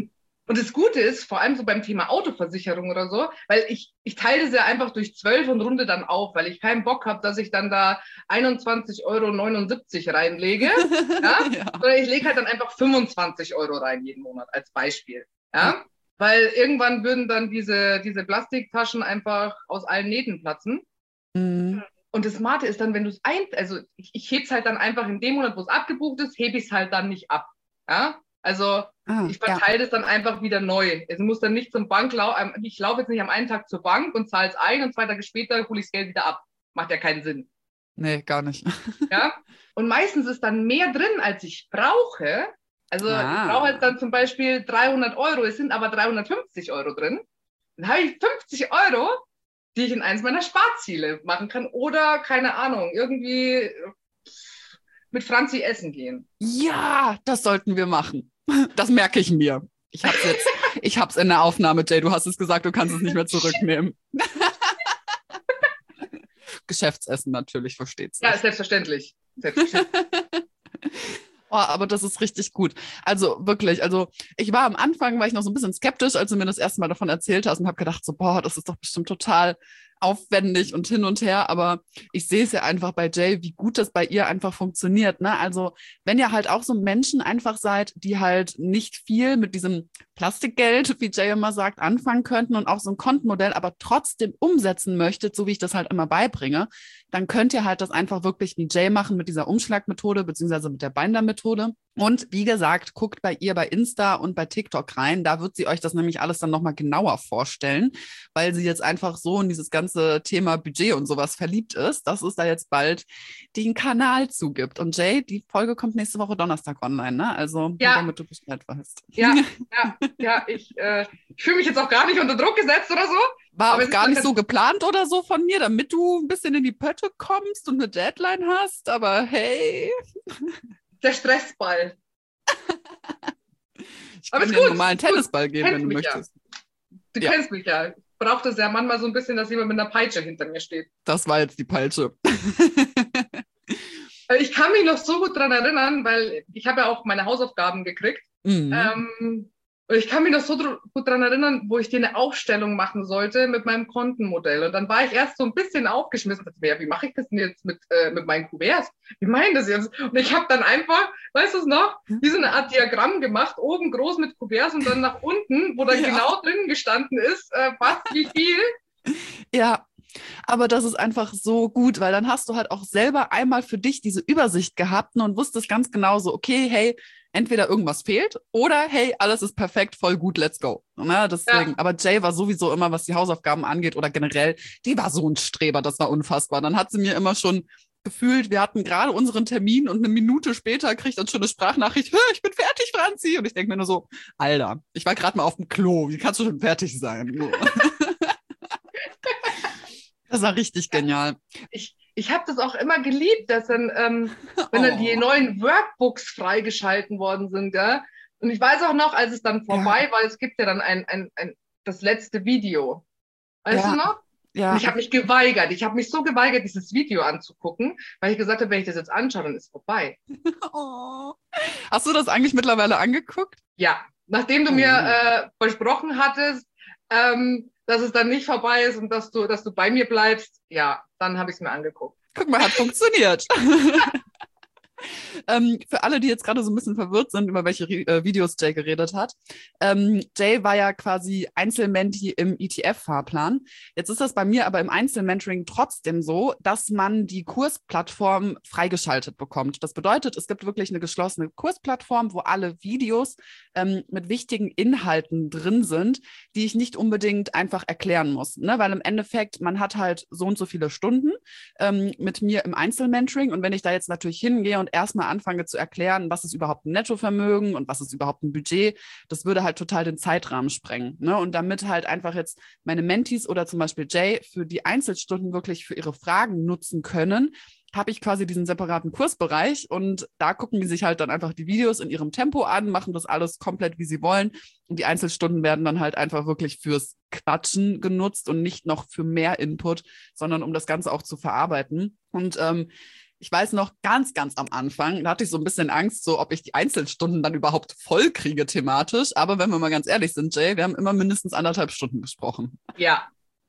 Speaker 2: Und das Gute ist, vor allem so beim Thema Autoversicherung oder so, weil ich, ich teile das ja einfach durch zwölf und runde dann auf, weil ich keinen Bock habe, dass ich dann da einundzwanzig Euro neunundsiebzig reinlege, ja? Ja. Sondern ich lege halt dann einfach fünfundzwanzig Euro rein jeden Monat als Beispiel, ja? Ja. Weil irgendwann würden dann diese, diese Plastiktaschen einfach aus allen Nähten platzen. Mhm. Und das Smarte ist dann, wenn du es ein, also ich, ich hebe es halt dann einfach in dem Monat, wo es abgebucht ist, hebe ich es halt dann nicht ab, ja? Also ah, ich verteile ja. das dann einfach wieder neu. Es muss dann nicht zum Bank laufen. Ich laufe jetzt nicht am einen Tag zur Bank und zahle es ein und zwei Tage später hole ich das Geld wieder ab. Macht ja keinen Sinn.
Speaker 1: Nee, gar nicht.
Speaker 2: Ja? Und meistens ist dann mehr drin, als ich brauche. Also ah. ich brauche jetzt dann zum Beispiel dreihundert Euro, es sind aber dreihundertfünfzig Euro drin. Dann habe ich fünfzig Euro, die ich in eins meiner Sparziele machen kann. Oder, keine Ahnung, irgendwie mit Franzi essen gehen.
Speaker 1: Ja, das sollten wir machen. Das merke ich mir. Ich hab's jetzt, ich hab's in der Aufnahme, Jay. Du hast es gesagt, du kannst es nicht mehr zurücknehmen. Geschäftsessen natürlich, versteht's.
Speaker 2: Ja, selbstverständlich. Selbstverständlich.
Speaker 1: Oh, aber das ist richtig gut. Also wirklich, also ich war am Anfang, war ich noch so ein bisschen skeptisch, als du mir das erste Mal davon erzählt hast und habe gedacht so, boah, das ist doch bestimmt total aufwendig und hin und her, aber ich sehe es ja einfach bei Jay, wie gut das bei ihr einfach funktioniert, ne? Also wenn ihr halt auch so Menschen einfach seid, die halt nicht viel mit diesem Plastikgeld, wie Jay immer sagt, anfangen könnten und auch so ein Kontenmodell, aber trotzdem umsetzen möchtet, so wie ich das halt immer beibringe, dann könnt ihr halt das einfach wirklich wie Jay machen mit dieser Umschlagmethode beziehungsweise mit der Binder-Methode. Und wie gesagt, guckt bei ihr bei Insta und bei TikTok rein. Da wird sie euch das nämlich alles dann nochmal genauer vorstellen, weil sie jetzt einfach so in dieses ganze Thema Budget und sowas verliebt ist, dass es da jetzt bald den Kanal zugibt. Und Jay, die Folge kommt nächste Woche Donnerstag online, ne? Also,
Speaker 2: ja.
Speaker 1: damit du Bescheid weißt.
Speaker 2: Ja, ja, ja. Ich, äh, ich fühle mich jetzt auch gar nicht unter Druck gesetzt oder so.
Speaker 1: War auch gar nicht so geplant oder so von mir, damit du ein bisschen in die Pötte kommst und eine Deadline hast. Aber hey...
Speaker 2: Der Stressball.
Speaker 1: Ich kann dir einen normalen Tennisball geben, wenn du möchtest.
Speaker 2: Ja. Du ja. kennst mich ja. Ich brauche das ja manchmal so ein bisschen, dass jemand mit einer Peitsche hinter mir steht.
Speaker 1: Das war jetzt die Peitsche.
Speaker 2: Ich kann mich noch so gut dran erinnern, weil ich habe ja auch meine Hausaufgaben gekriegt. Mhm. Ähm, und ich kann mich noch so dr- gut dran erinnern, wo ich dir eine Aufstellung machen sollte mit meinem Kontenmodell. Und dann war ich erst so ein bisschen aufgeschmissen. Ja, wie mache ich das denn jetzt mit, äh, mit meinen Kuverts? Wie meine ich das jetzt? Und ich habe dann einfach, weißt du es noch, wie so eine Art Diagramm gemacht, oben groß mit Kuverts und dann nach unten, wo dann ja. genau drin gestanden ist, äh, was, wie viel.
Speaker 1: Ja. Aber das ist einfach so gut, weil dann hast du halt auch selber einmal für dich diese Übersicht gehabt und wusstest ganz genau so, okay, hey, entweder irgendwas fehlt oder hey, alles ist perfekt, voll gut, let's go. Ne, deswegen, ja. Aber Jay war sowieso immer, was die Hausaufgaben angeht oder generell, die war so ein Streber, das war unfassbar. Dann hat sie mir immer schon gefühlt, wir hatten gerade unseren Termin und eine Minute später kriegt dann schon eine Sprachnachricht, ich bin fertig, Franzi. Und ich denke mir nur so, Alter, ich war gerade mal auf dem Klo, wie kannst du schon fertig sein? Das war richtig genial.
Speaker 2: Ich, ich habe das auch immer geliebt, dass dann, ähm, wenn dann oh. die neuen Workbooks freigeschalten worden sind, ja. Und ich weiß auch noch, als es dann vorbei ja. war, es gibt ja dann ein, ein, ein, das letzte Video. Weißt ja. du noch? Ja. Und ich habe mich geweigert. Ich habe mich so geweigert, dieses Video anzugucken, weil ich gesagt habe, wenn ich das jetzt anschaue, dann ist es vorbei.
Speaker 1: Oh. Hast du das eigentlich mittlerweile angeguckt?
Speaker 2: Ja. Nachdem du oh. mir äh, versprochen hattest, ähm, dass es dann nicht vorbei ist und dass du, dass du bei mir bleibst, ja, dann habe ich es mir angeguckt.
Speaker 1: Guck mal, hat funktioniert. ähm, für alle, die jetzt gerade so ein bisschen verwirrt sind, über welche äh, Videos Jay geredet hat. Ähm, Jay war ja quasi Einzelmenti im E T F-Fahrplan. Jetzt ist das bei mir aber im Einzelmentoring trotzdem so, dass man die Kursplattform freigeschaltet bekommt. Das bedeutet, es gibt wirklich eine geschlossene Kursplattform, wo alle Videos ähm, mit wichtigen Inhalten drin sind, die ich nicht unbedingt einfach erklären muss. Ne? Weil im Endeffekt, man hat halt so und so viele Stunden ähm, mit mir im Einzelmentoring und wenn ich da jetzt natürlich hingehe und erstmal anfange zu erklären, was ist überhaupt ein Nettovermögen und was ist überhaupt ein Budget, das würde halt total den Zeitrahmen sprengen. Ne? Und damit halt einfach jetzt meine Mentees oder zum Beispiel Jay für die Einzelstunden wirklich für ihre Fragen nutzen können, habe ich quasi diesen separaten Kursbereich und da gucken die sich halt dann einfach die Videos in ihrem Tempo an, machen das alles komplett, wie sie wollen und die Einzelstunden werden dann halt einfach wirklich fürs Quatschen genutzt und nicht noch für mehr Input, sondern um das Ganze auch zu verarbeiten. Und ähm, Ich weiß noch ganz, ganz am Anfang, da hatte ich so ein bisschen Angst, so ob ich die Einzelstunden dann überhaupt voll kriege thematisch. Aber wenn wir mal ganz ehrlich sind, Jay, wir haben immer mindestens anderthalb Stunden gesprochen.
Speaker 2: Ja.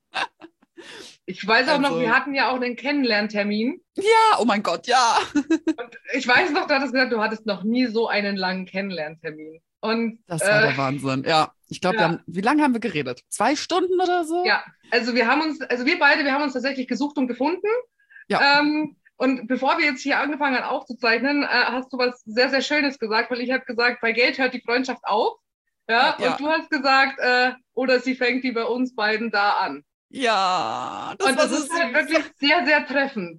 Speaker 2: Ich weiß auch
Speaker 1: Also,
Speaker 2: noch, wir hatten ja auch einen Kennenlerntermin.
Speaker 1: Ja, oh mein Gott, ja.
Speaker 2: Und ich weiß noch, du hattest gesagt, du hattest noch nie so einen langen Kennenlerntermin. Und,
Speaker 1: das war
Speaker 2: äh,
Speaker 1: der Wahnsinn. Ja, ich glaube,
Speaker 2: ja.
Speaker 1: wie lange haben wir geredet? Zwei Stunden oder so?
Speaker 2: Ja, also wir haben uns, also wir beide, wir haben uns tatsächlich gesucht und gefunden.
Speaker 1: Ja.
Speaker 2: Ähm, und bevor wir jetzt hier angefangen haben aufzuzeichnen, äh, hast du was sehr, sehr Schönes gesagt, weil ich habe gesagt, bei Geld hört die Freundschaft auf. Ja,
Speaker 1: Ja.
Speaker 2: und du hast gesagt, äh, oder sie fängt wie bei uns beiden da an.
Speaker 1: Ja, das
Speaker 2: und
Speaker 1: war
Speaker 2: das
Speaker 1: so
Speaker 2: ist halt
Speaker 1: süß.
Speaker 2: wirklich sehr, sehr treffend.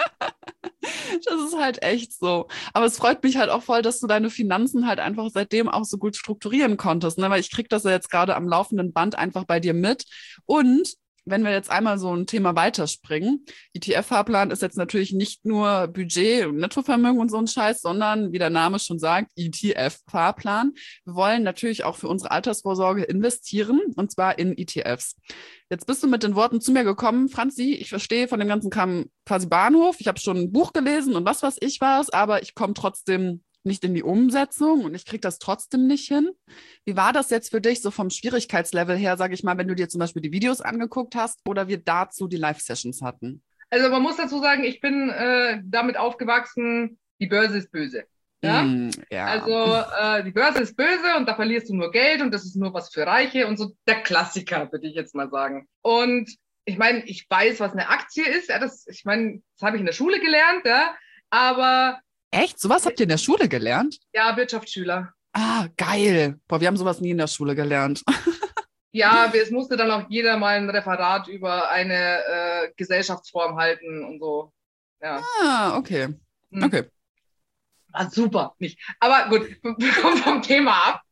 Speaker 1: Das ist halt echt so. Aber es freut mich halt auch voll, dass du deine Finanzen halt einfach seitdem auch so gut strukturieren konntest, ne? Weil ich krieg das ja jetzt gerade am laufenden Band einfach bei dir mit. Und wenn wir jetzt einmal so ein Thema weiterspringen, E T F-Fahrplan ist jetzt natürlich nicht nur Budget und Nettovermögen und so ein Scheiß, sondern wie der Name schon sagt, E T F-Fahrplan. Wir wollen natürlich auch für unsere Altersvorsorge investieren, und zwar in E T Fs. Jetzt bist du mit den Worten zu mir gekommen, Franzi, ich verstehe von dem ganzen Kram quasi Bahnhof, ich habe schon ein Buch gelesen und was weiß ich was, aber ich komme trotzdem nicht in die Umsetzung und ich kriege das trotzdem nicht hin. Wie war das jetzt für dich so vom Schwierigkeitslevel her, sage ich mal, wenn du dir zum Beispiel die Videos angeguckt hast oder wir dazu die Live-Sessions hatten?
Speaker 2: Also man muss dazu sagen, ich bin äh, damit aufgewachsen, die Börse ist böse. Ja?
Speaker 1: Mm, ja.
Speaker 2: Also äh, die Börse ist böse und da verlierst du nur Geld und das ist nur was für Reiche und so der Klassiker, würde ich jetzt mal sagen. Und ich meine, ich weiß, was eine Aktie ist. Ja, das, ich meine, das habe ich in der Schule gelernt, ja, aber
Speaker 1: echt? Sowas habt ihr in der Schule gelernt?
Speaker 2: Ja, Wirtschaftsschüler.
Speaker 1: Ah, geil. Boah, wir haben sowas nie in der Schule gelernt.
Speaker 2: Ja, es musste dann auch jeder mal ein Referat über eine äh, Gesellschaftsform halten und so. Ja.
Speaker 1: Ah, okay.
Speaker 2: Hm.
Speaker 1: Okay.
Speaker 2: Ah, super, nicht. Aber gut, wir kommen vom Thema ab.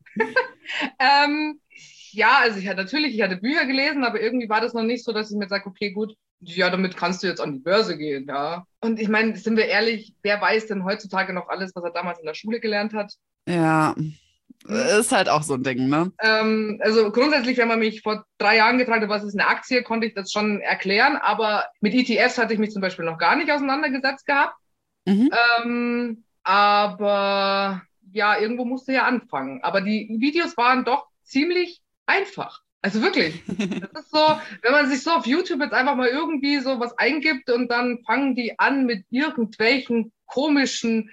Speaker 2: ähm, ja, also ich hatte natürlich, ich hatte Bücher gelesen, aber irgendwie war das noch nicht so, dass ich mir sage, okay, gut, ja, damit kannst du jetzt an die Börse gehen, ja. Und ich meine, sind wir ehrlich, wer weiß denn heutzutage noch alles, was er damals in der Schule gelernt hat?
Speaker 1: Ja, ist halt auch so ein Ding, ne?
Speaker 2: Ähm, also grundsätzlich, wenn man mich vor drei Jahren gefragt hat, was ist eine Aktie, konnte ich das schon erklären, aber mit E T Fs hatte ich mich zum Beispiel noch gar nicht auseinandergesetzt gehabt.
Speaker 1: Mhm.
Speaker 2: Ähm, aber ja, irgendwo musste ja anfangen. Aber die Videos waren doch ziemlich einfach. Also wirklich. Das ist so, wenn man sich so auf YouTube jetzt einfach mal irgendwie so was eingibt und dann fangen die an mit irgendwelchen komischen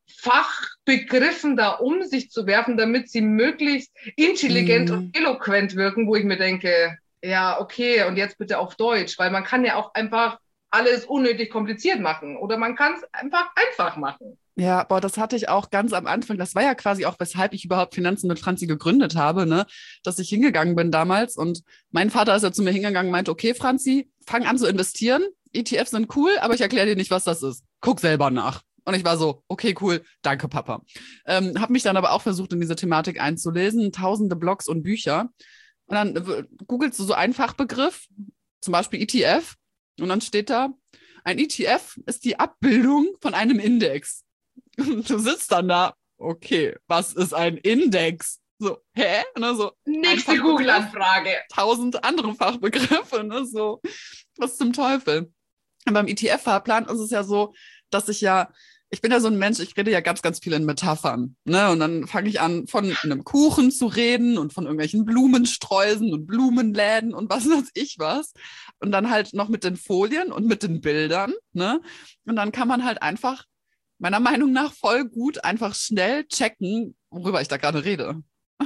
Speaker 2: Fachbegriffen da um sich zu werfen, damit sie möglichst intelligent
Speaker 1: Mm.
Speaker 2: und eloquent wirken, wo ich mir denke, ja, okay, und jetzt bitte auf Deutsch, weil man kann ja auch einfach alles unnötig kompliziert machen oder man kann es einfach einfach machen.
Speaker 1: Ja, boah, das hatte ich auch ganz am Anfang. Das war ja quasi auch, weshalb ich überhaupt Finanzen mit Franzi gegründet habe, ne? Dass ich hingegangen bin damals und mein Vater ist ja zu mir hingegangen und meinte, okay, Franzi, fang an zu investieren. E T Fs sind cool, aber ich erkläre dir nicht, was das ist. Guck selber nach. Und ich war so, okay, cool, danke, Papa. Ähm, habe mich dann aber auch versucht, in diese Thematik einzulesen, tausende Blogs und Bücher. Und dann äh, googelst du so einen Fachbegriff, zum Beispiel E T F, und dann steht da, ein E T F ist die Abbildung von einem Index. Und du sitzt dann da, okay, was ist ein Index? So, hä? Ne, so,
Speaker 2: Nächste Google-Anfrage.
Speaker 1: Tausend andere Fachbegriffe, ne? So, was zum Teufel? Und beim E T F-Fahrplan ist es ja so, dass ich ja, ich bin ja so ein Mensch, ich rede ja ganz, ganz viel in Metaphern, ne? Und dann fange ich an, von einem Kuchen zu reden und von irgendwelchen Blumensträußen und Blumenläden und was weiß ich was. Und dann halt noch mit den Folien und mit den Bildern, ne? Und dann kann man halt einfach, meiner Meinung nach, voll gut einfach schnell checken, worüber ich da gerade rede.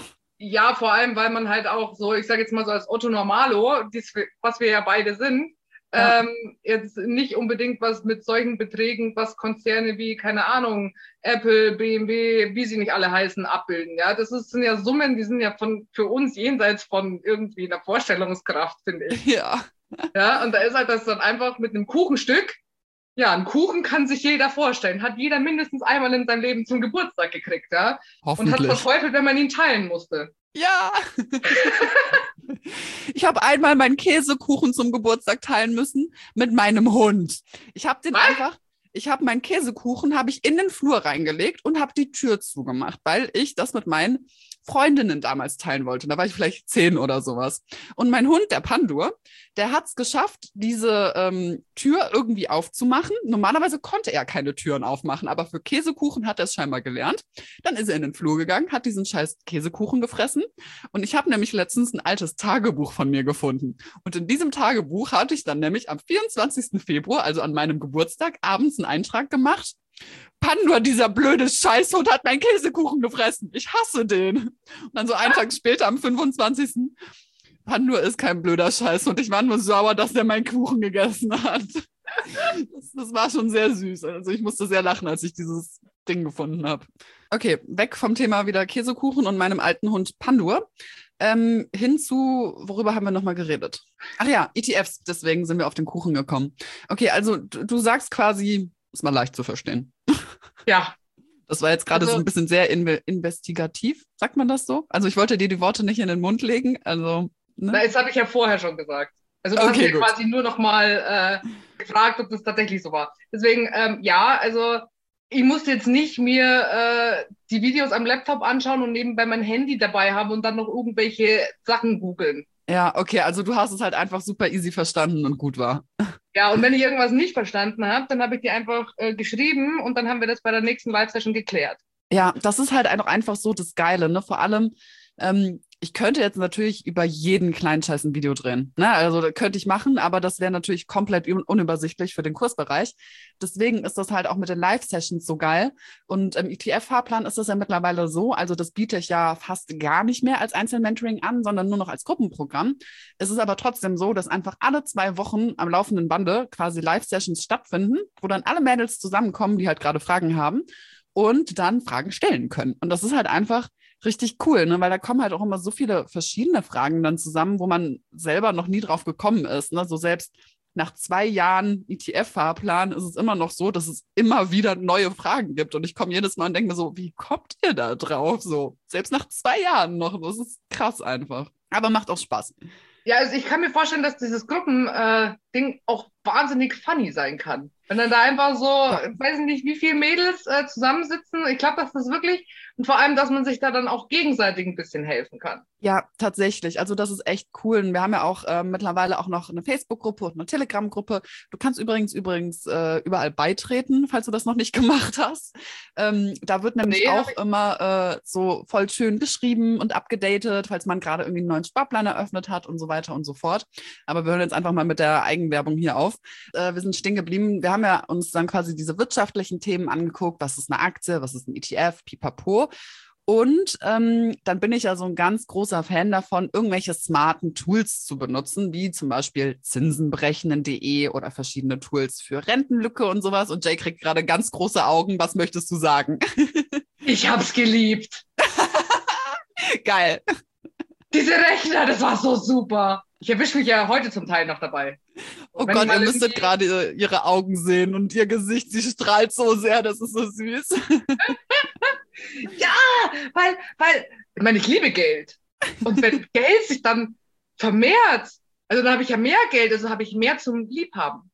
Speaker 2: Ja, vor allem, weil man halt auch so, ich sage jetzt mal so als Otto Normalo, dies, was wir ja beide sind,
Speaker 1: Ja.
Speaker 2: ähm, jetzt nicht unbedingt was mit solchen Beträgen, was Konzerne wie, keine Ahnung, Apple, B M W, wie sie nicht alle heißen, abbilden. Ja, das ist, sind ja Summen, die sind ja von, für uns jenseits von irgendwie einer Vorstellungskraft, finde ich.
Speaker 1: Ja.
Speaker 2: Ja, und da ist halt das dann einfach mit einem Kuchenstück. Ja, einen Kuchen kann sich jeder vorstellen. Hat jeder mindestens einmal in seinem Leben zum Geburtstag gekriegt, ja? Und hat
Speaker 1: Hoffentlich.
Speaker 2: verteufelt, wenn man ihn teilen musste.
Speaker 1: Ja. Ich habe einmal meinen Käsekuchen zum Geburtstag teilen müssen mit meinem Hund. Ich habe den
Speaker 2: Was?
Speaker 1: einfach, ich habe meinen Käsekuchen habe ich in den Flur reingelegt und habe die Tür zugemacht, weil ich das mit meinen Freundinnen damals teilen wollte. Da war ich vielleicht zehn oder sowas. Und mein Hund, der Pandur, der hat es geschafft, diese ähm, Tür irgendwie aufzumachen. Normalerweise konnte er keine Türen aufmachen, aber für Käsekuchen hat er es scheinbar gelernt. Dann ist er in den Flur gegangen, hat diesen scheiß Käsekuchen gefressen. Und ich habe nämlich letztens ein altes Tagebuch von mir gefunden. Und in diesem Tagebuch hatte ich dann nämlich am vierundzwanzigsten Februar, also an meinem Geburtstag, abends einen Eintrag gemacht. Pandur, dieser blöde Scheißhund, hat meinen Käsekuchen gefressen. Ich hasse den. Und dann so einen Tag später, am fünfundzwanzigsten Pandur ist kein blöder Scheißhund. Ich war nur sauer, dass er meinen Kuchen gegessen hat. Das, das war schon sehr süß. Also ich musste sehr lachen, als ich dieses Ding gefunden habe. Okay, weg vom Thema wieder Käsekuchen und meinem alten Hund Pandur. Ähm, hin zu, worüber haben wir nochmal geredet? Ach ja, E T Fs, deswegen sind wir auf den Kuchen gekommen. Okay, also du, du sagst quasi, ist mal leicht zu verstehen.
Speaker 2: Ja.
Speaker 1: Das war jetzt gerade also, so ein bisschen sehr in- investigativ, sagt man das so? Also ich wollte dir die Worte nicht in den Mund legen, also... Ne?
Speaker 2: Na, das habe ich ja vorher schon gesagt. Also du
Speaker 1: okay,
Speaker 2: hast mir
Speaker 1: gut.
Speaker 2: quasi nur noch mal äh, gefragt, ob das tatsächlich so war. Deswegen, ähm, ja, also ich musste jetzt nicht mir äh, die Videos am Laptop anschauen und nebenbei mein Handy dabei haben und dann noch irgendwelche Sachen googeln.
Speaker 1: Ja, okay, also du hast es halt einfach super easy verstanden und gut war.
Speaker 2: Ja, und wenn ich irgendwas nicht verstanden habe, dann habe ich dir einfach äh, geschrieben und dann haben wir das bei der nächsten Live-Session geklärt.
Speaker 1: Ja, das ist halt auch einfach so das Geile, ne? Vor allem, ähm, ich könnte jetzt natürlich über jeden kleinen Scheiß ein Video drehen. Ne? Also das könnte ich machen, aber das wäre natürlich komplett un- unübersichtlich für den Kursbereich. Deswegen ist das halt auch mit den Live-Sessions so geil. Und im E T F-Fahrplan ist das ja mittlerweile so, also das biete ich ja fast gar nicht mehr als Einzelmentoring an, sondern nur noch als Gruppenprogramm. Es ist aber trotzdem so, dass einfach alle zwei Wochen am laufenden Bande quasi Live-Sessions stattfinden, wo dann alle Mädels zusammenkommen, die halt gerade Fragen haben und dann Fragen stellen können. Und das ist halt einfach richtig cool, ne? Weil da kommen halt auch immer so viele verschiedene Fragen dann zusammen, wo man selber noch nie drauf gekommen ist. Ne? So selbst nach zwei Jahren E T F-Fahrplan ist es immer noch so, dass es immer wieder neue Fragen gibt. Und ich komme jedes Mal und denke mir so, wie kommt ihr da drauf? So, selbst nach zwei Jahren noch. Das ist krass einfach. Aber macht auch Spaß.
Speaker 2: Ja, also ich kann mir vorstellen, dass dieses Gruppen-Ding äh, auch wahnsinnig funny sein kann. Wenn dann da einfach so, ich weiß nicht, wie viele Mädels äh, zusammensitzen. Ich glaube, dass das wirklich, und vor allem, dass man sich da dann auch gegenseitig ein bisschen helfen kann.
Speaker 1: Ja, tatsächlich. Also das ist echt cool. Und wir haben ja auch äh, mittlerweile auch noch eine Facebook-Gruppe und eine Telegram-Gruppe. Du kannst übrigens übrigens äh, überall beitreten, falls du das noch nicht gemacht hast. Ähm, da wird nämlich nee, auch immer äh, so voll schön geschrieben und abgedatet, falls man gerade irgendwie einen neuen Sparplan eröffnet hat und so weiter und so fort. Aber wir hören jetzt einfach mal mit der Eigenwerbung hier auf. Äh, wir sind stehen geblieben. Wir haben ja uns dann quasi diese wirtschaftlichen Themen angeguckt. Was ist eine Aktie? Was ist ein E T F? Pipapo. Und ähm, dann bin ich ja so ein ganz großer Fan davon, irgendwelche smarten Tools zu benutzen, wie zum Beispiel zinsenberechnen punkt de oder verschiedene Tools für Rentenlücke und sowas. Und Jay kriegt gerade ganz große Augen. Was möchtest du sagen?
Speaker 2: Ich hab's geliebt.
Speaker 1: Geil.
Speaker 2: Diese Rechner, das war so super. Ich erwische mich ja heute zum Teil noch dabei.
Speaker 1: Oh Gott, ihr müsstet gerade ihre Augen sehen und ihr Gesicht, sie strahlt so sehr, das ist so süß.
Speaker 2: Ja, weil, weil, ich meine, ich liebe Geld. Und wenn Geld sich dann vermehrt, also dann habe ich ja mehr Geld, also habe ich mehr zum Liebhaben.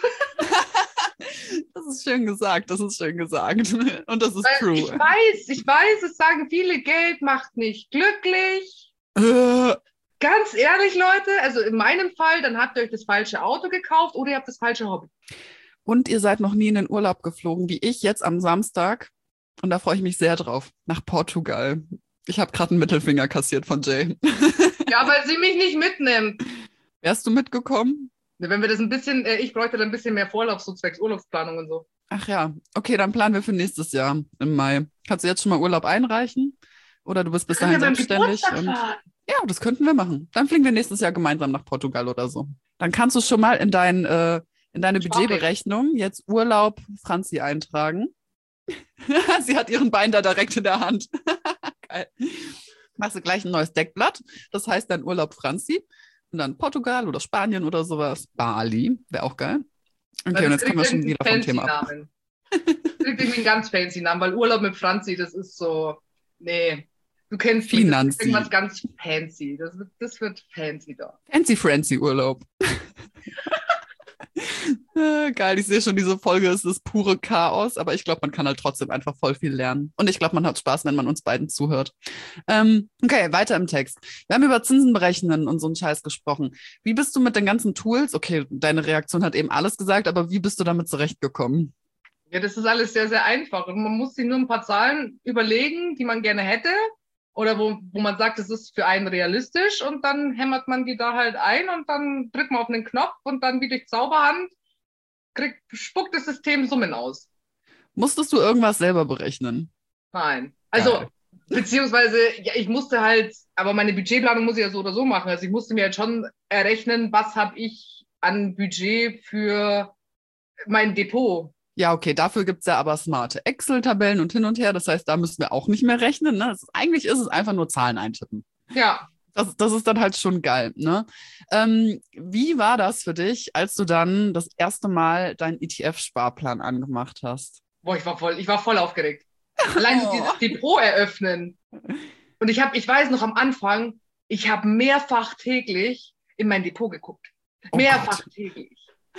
Speaker 1: Das ist schön gesagt, das ist schön gesagt. Und das ist weil true.
Speaker 2: Ich weiß, ich weiß, es sagen viele, Geld macht nicht glücklich.
Speaker 1: Äh.
Speaker 2: Ganz ehrlich, Leute, also in meinem Fall, dann habt ihr euch das falsche Auto gekauft oder ihr habt das falsche Hobby.
Speaker 1: Und ihr seid noch nie in den Urlaub geflogen, wie ich jetzt am Samstag. Und da freue ich mich sehr drauf. Nach Portugal. Ich habe gerade einen Mittelfinger kassiert von Jay.
Speaker 2: Ja, weil sie mich nicht mitnimmt.
Speaker 1: Wärst du mitgekommen?
Speaker 2: Wenn wir das ein bisschen, äh, ich bräuchte dann ein bisschen mehr Vorlauf, so zwecks Urlaubsplanung und so.
Speaker 1: Ach ja, okay, dann planen wir für nächstes Jahr im Mai. Kannst du jetzt schon mal Urlaub einreichen? Oder du bist bis dahin selbstständig? Und ja, das könnten wir machen. Dann fliegen wir nächstes Jahr gemeinsam nach Portugal oder so. Dann kannst du schon mal in, dein, äh, in deine Budgetberechnung jetzt Urlaub Franzi eintragen. Sie hat ihren Bein da direkt in der Hand. Geil. Machst du gleich ein neues Deckblatt. Das heißt dann Urlaub Franzi. Und dann Portugal oder Spanien oder sowas. Bali, wäre auch geil. Okay, und jetzt kommen wir schon wieder vom Thema ab.
Speaker 2: Das kriegt irgendwie einen ganz fancy Namen, weil Urlaub mit Franzi, das ist so, nee, du kennst
Speaker 1: Finanzi.
Speaker 2: Mich, irgendwas ganz fancy. Das wird, das wird fancy da.
Speaker 1: Fancy Franzi Urlaub. Äh, geil, ich sehe schon, diese Folge ist das pure Chaos, aber ich glaube, man kann halt trotzdem einfach voll viel lernen. Und ich glaube, man hat Spaß, wenn man uns beiden zuhört. Ähm, okay, weiter im Text. Wir haben über Zinsen berechnen und so einen Scheiß gesprochen. Wie bist du mit den ganzen Tools? Okay, deine Reaktion hat eben alles gesagt, aber wie bist du damit zurechtgekommen?
Speaker 2: Ja, das ist alles sehr, sehr einfach. Und man muss sich nur ein paar Zahlen überlegen, die man gerne hätte oder wo, wo man sagt, das ist für einen realistisch und dann hämmert man die da halt ein und dann drückt man auf einen Knopf und dann wie durch Zauberhand kriegt, spuckt das System Summen aus.
Speaker 1: Musstest du irgendwas selber berechnen?
Speaker 2: Nein. Also,
Speaker 1: Geil.
Speaker 2: beziehungsweise, ja, ich musste halt, aber meine Budgetplanung muss ich ja so oder so machen. Also ich musste mir halt schon errechnen, was habe ich an Budget für mein Depot.
Speaker 1: Ja, okay, dafür gibt es ja aber smarte Excel-Tabellen und hin und her. Das heißt, da müssen wir auch nicht mehr rechnen. Ne? Das ist, eigentlich ist es einfach nur Zahlen eintippen.
Speaker 2: Ja.
Speaker 1: Das, das ist dann halt schon geil. Ne? Ähm, wie war das für dich, als du dann das erste Mal deinen E T F-Sparplan angemacht hast?
Speaker 2: Boah, ich war voll, ich war voll aufgeregt. Allein
Speaker 1: Oh.
Speaker 2: dieses Depot eröffnen. Und ich habe, ich weiß noch am Anfang, ich habe mehrfach täglich in mein Depot geguckt.
Speaker 1: Oh
Speaker 2: Mehrfach
Speaker 1: Gott.
Speaker 2: täglich.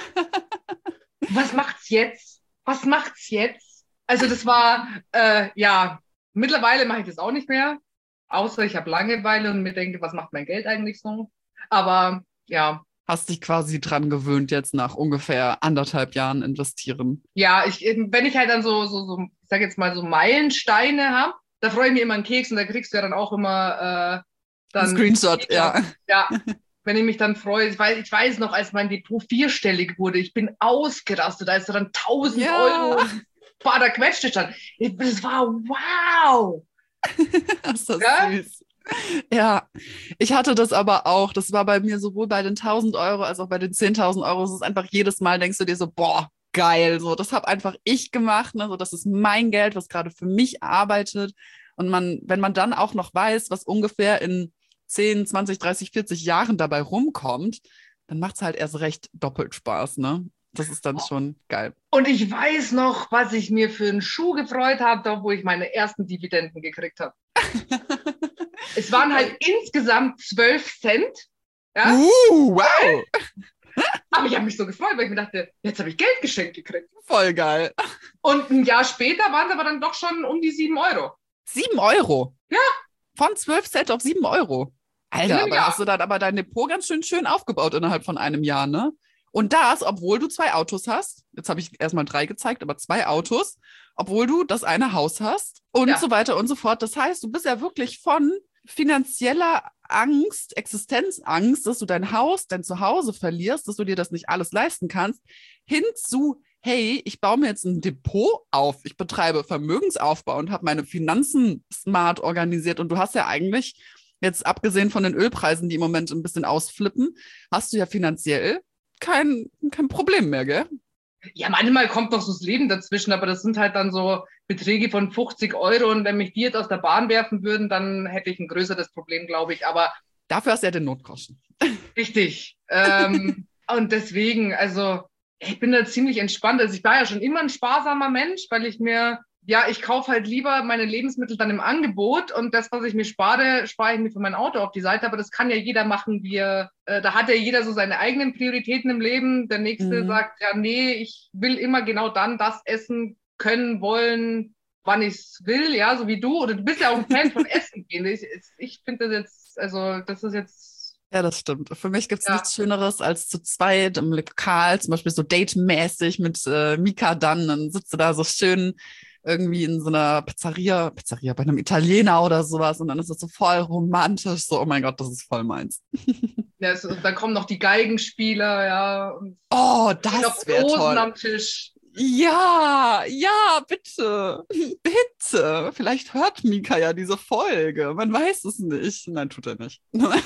Speaker 2: Was macht's jetzt? Was macht's jetzt? Also das war, äh, ja, mittlerweile mache ich das auch nicht mehr. Außer ich habe Langeweile und mir denke, was macht mein Geld eigentlich so? Aber ja.
Speaker 1: Hast dich quasi dran gewöhnt, jetzt nach ungefähr anderthalb Jahren investieren.
Speaker 2: Ja, ich, wenn ich halt dann so, so, so ich sag jetzt mal so Meilensteine habe, da freue ich mich immer einen Keks und da kriegst du ja dann auch immer äh, dann
Speaker 1: Ein Screenshot, ja.
Speaker 2: Ja, wenn ich mich dann freue. Ich weiß, ich weiß noch, als mein Depot vierstellig wurde, ich bin ausgerastet, als da dann tausend
Speaker 1: Ja.
Speaker 2: Euro war da quetschte stand. Ich, das war wow.
Speaker 1: Das ist das
Speaker 2: Ja?
Speaker 1: süß. Ja, ich hatte das aber auch. Das war bei mir sowohl bei den tausend Euro als auch bei den zehntausend Euro. Es ist einfach jedes Mal, denkst du dir so, boah, geil. So, das habe einfach ich gemacht. Ne? So, das ist mein Geld, was gerade für mich arbeitet. Und man, wenn man dann auch noch weiß, was ungefähr in zehn, zwanzig, dreißig, vierzig Jahren dabei rumkommt, dann macht es halt erst recht doppelt Spaß. Ne? Das ist dann schon geil.
Speaker 2: Und ich weiß noch, was ich mir für einen Schuh gefreut habe, da wo ich meine ersten Dividenden gekriegt habe. Es waren halt insgesamt zwölf Cent. Ja?
Speaker 1: Uh, wow.
Speaker 2: Aber ich habe mich so gefreut, weil ich mir dachte, jetzt habe ich Geld geschenkt gekriegt.
Speaker 1: Voll geil.
Speaker 2: Und ein Jahr später waren es aber dann doch schon um die sieben Euro.
Speaker 1: Sieben Euro?
Speaker 2: Ja.
Speaker 1: Von zwölf Cent auf sieben Euro. Alter, aber
Speaker 2: Ja.
Speaker 1: hast du dann aber dein Depot ganz schön schön aufgebaut innerhalb von einem Jahr, ne? Und das, obwohl du zwei Autos hast. Jetzt habe ich erstmal drei gezeigt, aber zwei Autos. Obwohl du das eine Haus hast und
Speaker 2: Ja.
Speaker 1: so weiter und so fort. Das heißt, du bist ja wirklich von finanzieller Angst, Existenzangst, dass du dein Haus, dein Zuhause verlierst, dass du dir das nicht alles leisten kannst, hin zu, hey, ich baue mir jetzt ein Depot auf, ich betreibe Vermögensaufbau und habe meine Finanzen smart organisiert. Und du hast ja eigentlich, jetzt abgesehen von den Ölpreisen, die im Moment ein bisschen ausflippen, hast du ja finanziell kein, kein Problem mehr, gell?
Speaker 2: Ja, manchmal kommt noch so das Leben dazwischen, aber das sind halt dann so Beträge von fünfzig Euro und wenn mich die jetzt aus der Bahn werfen würden, dann hätte ich ein größeres Problem, glaube ich. Aber
Speaker 1: dafür hast du ja den Notgroschen.
Speaker 2: Richtig. ähm, und deswegen, also ich bin da ziemlich entspannt. Also ich war ja schon immer ein sparsamer Mensch, weil ich mir, ja, ich kaufe halt lieber meine Lebensmittel dann im Angebot und das, was ich mir spare, spare ich mir für mein Auto auf die Seite. Aber das kann ja jeder machen, wie er, äh, da hat ja jeder so seine eigenen Prioritäten im Leben. Der Nächste
Speaker 1: Mhm.
Speaker 2: sagt, ja, nee, ich will immer genau dann das essen können, wollen, wann ich es will, ja, so wie du. Oder du bist ja auch ein Fan von Essen gehen. Ich, ich finde das jetzt, also das ist jetzt.
Speaker 1: Ja, das stimmt. Für mich gibt es
Speaker 2: Ja.
Speaker 1: nichts Schöneres als zu zweit im Lokal, zum Beispiel so datemäßig mit äh, Mika dann. Dann sitzt du da so schön irgendwie in so einer Pizzeria, Pizzeria bei einem Italiener oder sowas und dann ist es so voll romantisch. So, oh mein Gott, das ist voll meins.
Speaker 2: Ja, es, da kommen noch die Geigenspieler, ja. Und
Speaker 1: Oh,
Speaker 2: noch
Speaker 1: das wäre
Speaker 2: Dosen
Speaker 1: toll.
Speaker 2: am Tisch.
Speaker 1: Ja, ja, bitte, bitte. Vielleicht hört Mika ja diese Folge. Man weiß es nicht. Nein, tut er nicht.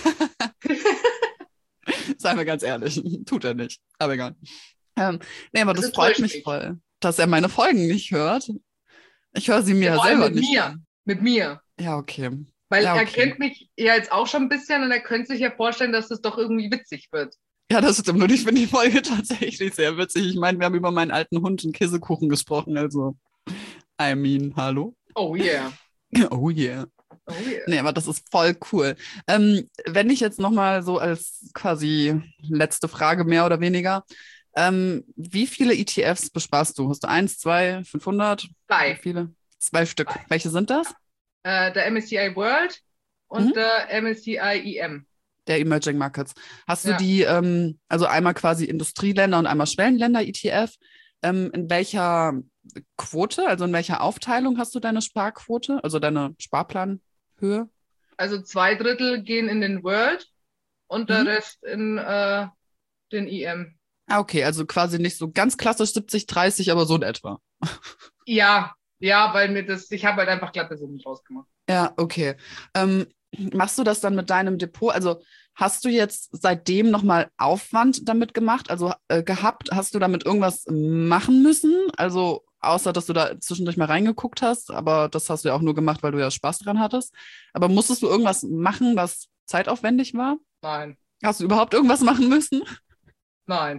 Speaker 1: Seien wir ganz ehrlich, tut er nicht. Aber egal. Ähm, nee, aber
Speaker 2: Das
Speaker 1: das freut
Speaker 2: enttäuscht
Speaker 1: mich
Speaker 2: mich.
Speaker 1: voll, dass er meine Folgen nicht hört. Ich höre sie mir
Speaker 2: Ja,
Speaker 1: ja
Speaker 2: vor allem
Speaker 1: selber
Speaker 2: mit
Speaker 1: nicht
Speaker 2: mir.
Speaker 1: an.
Speaker 2: Mit mir.
Speaker 1: Ja, okay.
Speaker 2: Weil
Speaker 1: Ja,
Speaker 2: er
Speaker 1: okay.
Speaker 2: kennt mich ja jetzt auch schon ein bisschen und er könnte sich ja vorstellen, dass es doch irgendwie witzig wird.
Speaker 1: Ja, das stimmt. Und ich finde die Folge tatsächlich sehr witzig. Ich meine, wir haben über meinen alten Hund und Käsekuchen gesprochen. Also, I mean, hallo?
Speaker 2: Oh yeah.
Speaker 1: Oh yeah.
Speaker 2: Oh yeah.
Speaker 1: Nee, aber das ist voll cool. Ähm, wenn ich jetzt nochmal so als quasi letzte Frage mehr oder weniger, Ähm, wie viele E T Fs besparst du? Hast du eins, zwei, fünfhundert? Wie
Speaker 2: Zwei.
Speaker 1: viele? Zwei Stück.
Speaker 2: Zwei.
Speaker 1: Welche sind das?
Speaker 2: Äh, der M S C I World und
Speaker 1: Mhm.
Speaker 2: der M S C I E M.
Speaker 1: Der Emerging Markets. Hast du
Speaker 2: Ja.
Speaker 1: die, ähm, also einmal quasi Industrieländer und einmal Schwellenländer-E T F? Ähm, in welcher Quote, also in welcher Aufteilung hast du deine Sparquote, also deine Sparplanhöhe?
Speaker 2: Also zwei Drittel gehen in den World und der
Speaker 1: Mhm.
Speaker 2: Rest in äh, den E M.
Speaker 1: Ah, okay, also quasi nicht so ganz klassisch siebzig dreißig, aber so in etwa.
Speaker 2: Ja, ja, weil mir das, ich habe halt einfach glatte Summen rausgemacht.
Speaker 1: Ja, okay. Ähm, machst du das dann mit deinem Depot? Also hast du jetzt seitdem nochmal Aufwand damit gemacht, also äh, gehabt? Hast du damit irgendwas machen müssen? Also außer, dass du da zwischendurch mal reingeguckt hast, aber das hast du ja auch nur gemacht, weil du ja Spaß dran hattest. Aber musstest du irgendwas machen, was zeitaufwendig war?
Speaker 2: Nein,
Speaker 1: Hast du überhaupt irgendwas machen müssen?
Speaker 2: nein.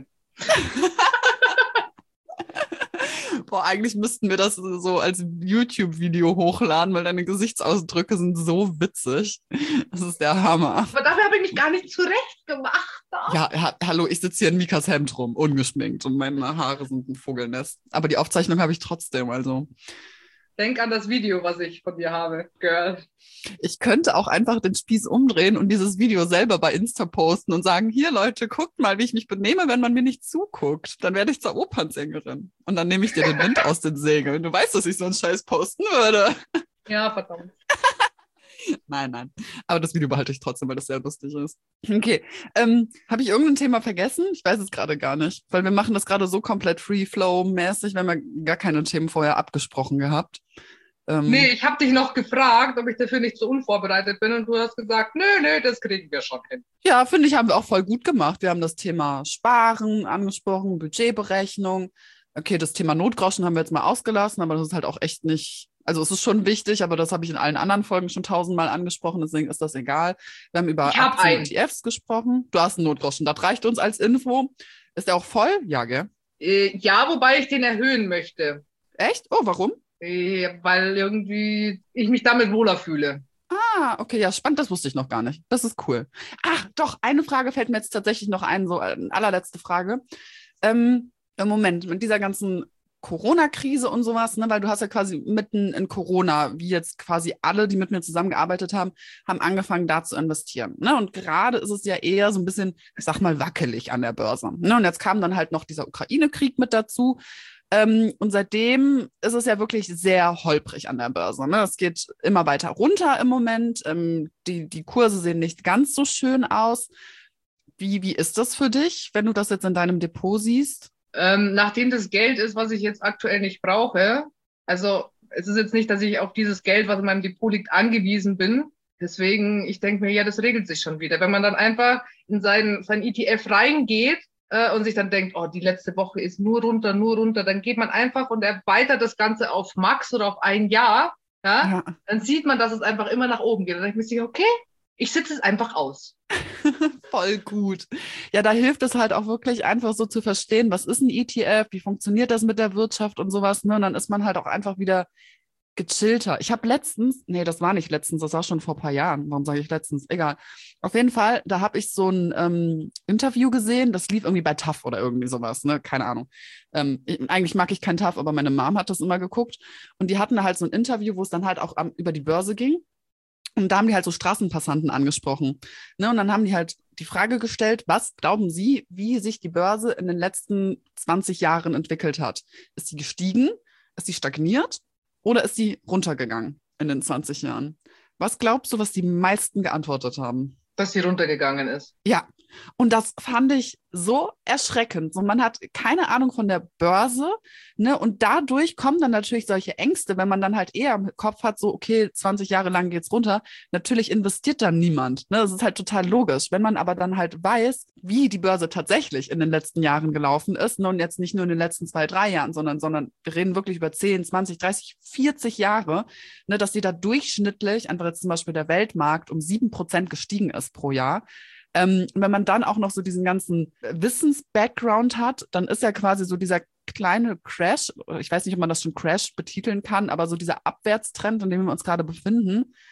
Speaker 1: Boah, eigentlich müssten wir das so als YouTube-Video hochladen, weil deine Gesichtsausdrücke sind so witzig. Das ist der Hammer.
Speaker 2: Aber dafür habe ich mich gar nicht zurecht gemacht.
Speaker 1: Ja, ha hallo, ich sitze hier in Mikas Hemd rum, ungeschminkt und meine Haare sind ein Vogelnest. Aber die Aufzeichnung habe ich trotzdem, also.
Speaker 2: Denk an das Video, was ich von dir habe, Girl.
Speaker 1: Ich könnte auch einfach den Spieß umdrehen und dieses Video selber bei Insta posten und sagen, hier Leute, guckt mal, wie ich mich benehme, wenn man mir nicht zuguckt. Dann werde ich zur Opernsängerin. Und dann nehme ich dir den Wind aus den Segeln. Du weißt, dass ich so einen Scheiß posten würde.
Speaker 2: Ja, verdammt.
Speaker 1: Nein, nein. Aber das Video behalte ich trotzdem, weil das sehr lustig ist. Okay. Ähm, habe ich irgendein Thema vergessen? Ich weiß es gerade gar nicht. Weil wir machen das gerade so komplett Free-Flow-mäßig. Wir haben ja gar keine Themen vorher abgesprochen gehabt. Ähm,
Speaker 2: Nee, ich habe dich noch gefragt, ob ich dafür nicht so unvorbereitet bin und du hast gesagt, nö, nö, das kriegen wir schon hin.
Speaker 1: Ja, finde ich, haben wir auch voll gut gemacht. Wir haben das Thema Sparen angesprochen, Budgetberechnung. Okay, das Thema Notgroschen haben wir jetzt mal ausgelassen, aber das ist halt auch echt nicht, also es ist schon wichtig, aber das habe ich in allen anderen Folgen schon tausendmal angesprochen, deswegen ist das egal. Wir haben über
Speaker 2: Ich hab
Speaker 1: Aktien
Speaker 2: einen.
Speaker 1: und E T Fs gesprochen. Du hast einen Notgroschen, das reicht uns als Info. Ist der auch voll? Ja, gell?
Speaker 2: Äh, ja, wobei ich den erhöhen möchte.
Speaker 1: Echt? Oh, warum?
Speaker 2: Äh, weil irgendwie ich mich damit wohler fühle.
Speaker 1: Ah, okay, ja, spannend, das wusste ich noch gar nicht. Das ist cool. Ach, doch, eine Frage fällt mir jetzt tatsächlich noch ein, so eine allerletzte Frage. Ähm, im Moment, mit dieser ganzen Corona-Krise und sowas, ne, weil du hast ja quasi mitten in Corona, wie jetzt quasi alle, die mit mir zusammengearbeitet haben, haben angefangen, da zu investieren. Ne? Und gerade ist es ja eher so ein bisschen, ich sag mal, wackelig an der Börse. Ne? Und jetzt kam dann halt noch dieser Ukraine-Krieg mit dazu. Ähm, und seitdem ist es ja wirklich sehr holprig an der Börse. Ne? Es geht immer weiter runter im Moment. Ähm, die, die Kurse sehen nicht ganz so schön aus. Wie, wie ist das für dich, wenn du das jetzt in deinem Depot siehst?
Speaker 2: Ähm, nachdem das Geld ist, was ich jetzt aktuell nicht brauche, also es ist jetzt nicht, dass ich auf dieses Geld, was in meinem Depot liegt, angewiesen bin. Deswegen, ich denke mir, ja, das regelt sich schon wieder. Wenn man dann einfach in seinen, sein E T F reingeht äh, und sich dann denkt, oh, die letzte Woche ist nur runter, nur runter, dann geht man einfach und erweitert das Ganze auf Max oder auf ein Jahr, ja,
Speaker 1: Ja.
Speaker 2: dann sieht man, dass es einfach immer nach oben geht. Dann denke ich mir, okay, ich sitze es einfach aus.
Speaker 1: Voll gut. Ja, da hilft es halt auch wirklich einfach so zu verstehen, was ist ein E T F, wie funktioniert das mit der Wirtschaft und sowas, ne? Und dann ist man halt auch einfach wieder gechillter. Ich habe letztens, nee, das war nicht letztens, das war schon vor ein paar Jahren. Warum sage ich letztens? Egal. Auf jeden Fall, da habe ich so ein ähm, Interview gesehen, das lief irgendwie bei T A F oder irgendwie sowas, ne? Keine Ahnung. Ähm, ich, eigentlich mag ich kein T A F, aber meine Mom hat das immer geguckt. Und die hatten da halt so ein Interview, wo es dann halt auch am, über die Börse ging. Und da haben die halt so Straßenpassanten angesprochen. Ne? Und dann haben die halt die Frage gestellt, was glauben Sie, wie sich die Börse in den letzten zwanzig Jahren entwickelt hat? Ist sie gestiegen? Ist sie stagniert? Oder ist sie runtergegangen in den zwanzig Jahren? Was glaubst du, was die meisten geantwortet haben?
Speaker 2: Dass sie runtergegangen ist.
Speaker 1: Ja, und das fand ich so erschreckend. So, man hat keine Ahnung von der Börse, ne? Und dadurch kommen dann natürlich solche Ängste, wenn man dann halt eher im Kopf hat, so, okay, zwanzig Jahre lang geht's runter. Natürlich investiert dann niemand, ne? Das ist halt total logisch. Wenn man aber dann halt weiß, wie die Börse tatsächlich in den letzten Jahren gelaufen ist, ne? Und jetzt nicht nur in den letzten zwei, drei Jahren, sondern, sondern wir reden wirklich über zehn, zwanzig, dreißig, vierzig Jahre, ne? Dass die da durchschnittlich, einfach jetzt zum Beispiel der Weltmarkt, um sieben Prozent gestiegen ist pro Jahr. Ähm, wenn man dann auch noch so diesen ganzen Wissens-Background hat, dann ist ja quasi so dieser kleine Crash, ich weiß nicht, ob man das schon Crash betiteln kann, aber so dieser Abwärtstrend, in dem wir uns gerade befinden,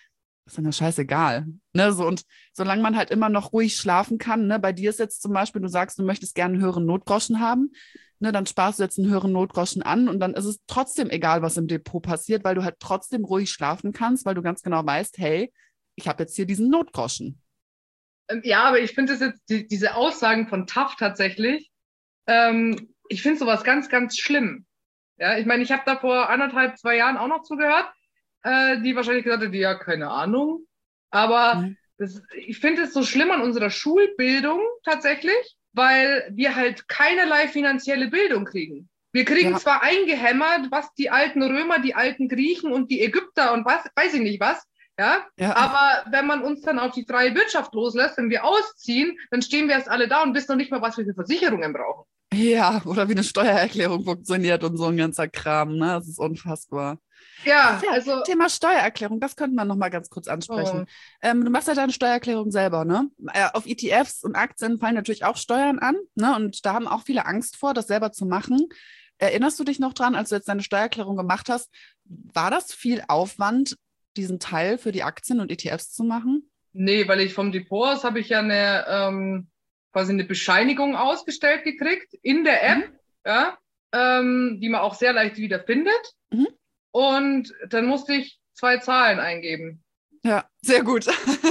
Speaker 1: ist dann ja scheißegal. Ne? So, und solange man halt immer noch ruhig schlafen kann, ne? Bei dir ist jetzt zum Beispiel, du sagst, du möchtest gerne einen höheren Notgroschen haben, ne? Dann sparst du jetzt einen höheren Notgroschen an und dann ist es trotzdem egal, was im Depot passiert, weil du halt trotzdem ruhig schlafen kannst, weil du ganz genau weißt, hey, ich habe jetzt hier diesen Notgroschen.
Speaker 2: Ja, aber ich finde das jetzt, die, diese Aussagen von T A F tatsächlich, ähm, ich finde sowas ganz, ganz schlimm. Ja, ich meine, ich habe da vor anderthalb, zwei Jahren auch noch zugehört, äh, die wahrscheinlich gesagt hat, ja, keine Ahnung. Aber
Speaker 1: Mhm.
Speaker 2: das, ich finde es so schlimm an unserer Schulbildung tatsächlich, weil wir halt keinerlei finanzielle Bildung kriegen. Wir kriegen
Speaker 1: Ja.
Speaker 2: zwar eingehämmert, was die alten Römer, die alten Griechen und die Ägypter und was, weiß ich nicht was, ja,
Speaker 1: Ja.
Speaker 2: aber wenn man uns dann auf die freie Wirtschaft loslässt, wenn wir ausziehen, dann stehen wir erst alle da und wissen noch nicht mal, was wir für Versicherungen brauchen.
Speaker 1: Ja, oder wie eine Steuererklärung funktioniert und so ein ganzer Kram, ne? Das ist unfassbar.
Speaker 2: Ja,
Speaker 1: Ja,
Speaker 2: also,
Speaker 1: Thema Steuererklärung, das könnte man noch mal ganz kurz ansprechen.
Speaker 2: oh,
Speaker 1: Ähm, du machst ja deine Steuererklärung selber, ne? Äh, auf E T Fs und Aktien fallen natürlich auch Steuern an, ne? Und da haben auch viele Angst vor, das selber zu machen. Erinnerst du dich noch dran, als du jetzt deine Steuererklärung gemacht hast, war das viel Aufwand, diesen Teil für die Aktien und E T Fs zu machen?
Speaker 2: nee, weil ich vom Depot aus habe ich ja eine, ähm, quasi eine Bescheinigung ausgestellt gekriegt in der App,
Speaker 1: Mhm.
Speaker 2: ja, ähm, die man auch sehr leicht wieder findet.
Speaker 1: Mhm.
Speaker 2: Und dann musste ich zwei Zahlen eingeben.
Speaker 1: Ja, sehr gut.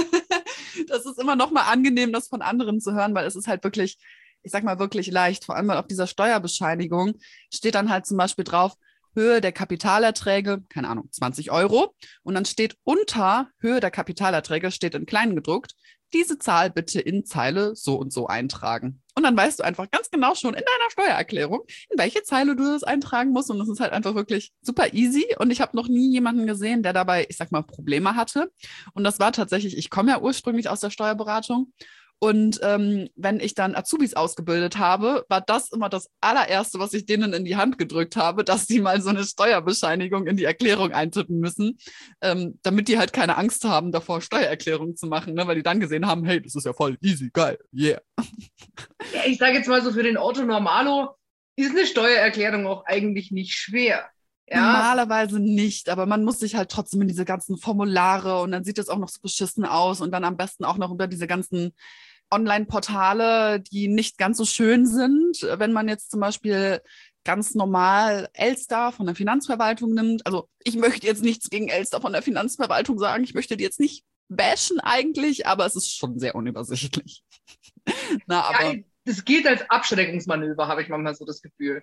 Speaker 1: Das ist immer noch mal angenehm, das von anderen zu hören, weil es ist halt wirklich, ich sag mal, wirklich leicht. Vor allem weil auf dieser Steuerbescheinigung steht dann halt zum Beispiel drauf, Höhe der Kapitalerträge, keine Ahnung, zwanzig Euro. Und dann steht unter Höhe der Kapitalerträge, steht in klein gedruckt, diese Zahl bitte in Zeile so und so eintragen. Und dann weißt du einfach ganz genau schon in deiner Steuererklärung, in welche Zeile du das eintragen musst. Und das ist halt einfach wirklich super easy. Und ich habe noch nie jemanden gesehen, der dabei, ich sag mal, Probleme hatte. Und das war tatsächlich, ich komme ja ursprünglich aus der Steuerberatung. Und ähm, wenn ich dann Azubis ausgebildet habe, war das immer das allererste, was ich denen in die Hand gedrückt habe, dass die mal so eine Steuerbescheinigung in die Erklärung eintippen müssen, ähm, damit die halt keine Angst haben, davor Steuererklärung zu machen, ne? Weil die dann gesehen haben, hey, das ist ja voll easy, geil, yeah.
Speaker 2: Ja, ich sage jetzt mal so, für den Otto Normalo ist eine Steuererklärung auch eigentlich nicht schwer. Ja,
Speaker 1: Normalerweise nicht, aber man muss sich halt trotzdem in diese ganzen Formulare und dann sieht es auch noch so beschissen aus und dann am besten auch noch über diese ganzen Online-Portale, die nicht ganz so schön sind, wenn man jetzt zum Beispiel ganz normal Elster von der Finanzverwaltung nimmt. Also ich möchte jetzt nichts gegen Elster von der Finanzverwaltung sagen, ich möchte die jetzt nicht bashen eigentlich, aber es ist schon sehr unübersichtlich. Na, aber
Speaker 2: ja, das gilt als Abschreckungsmanöver, habe ich manchmal so das Gefühl.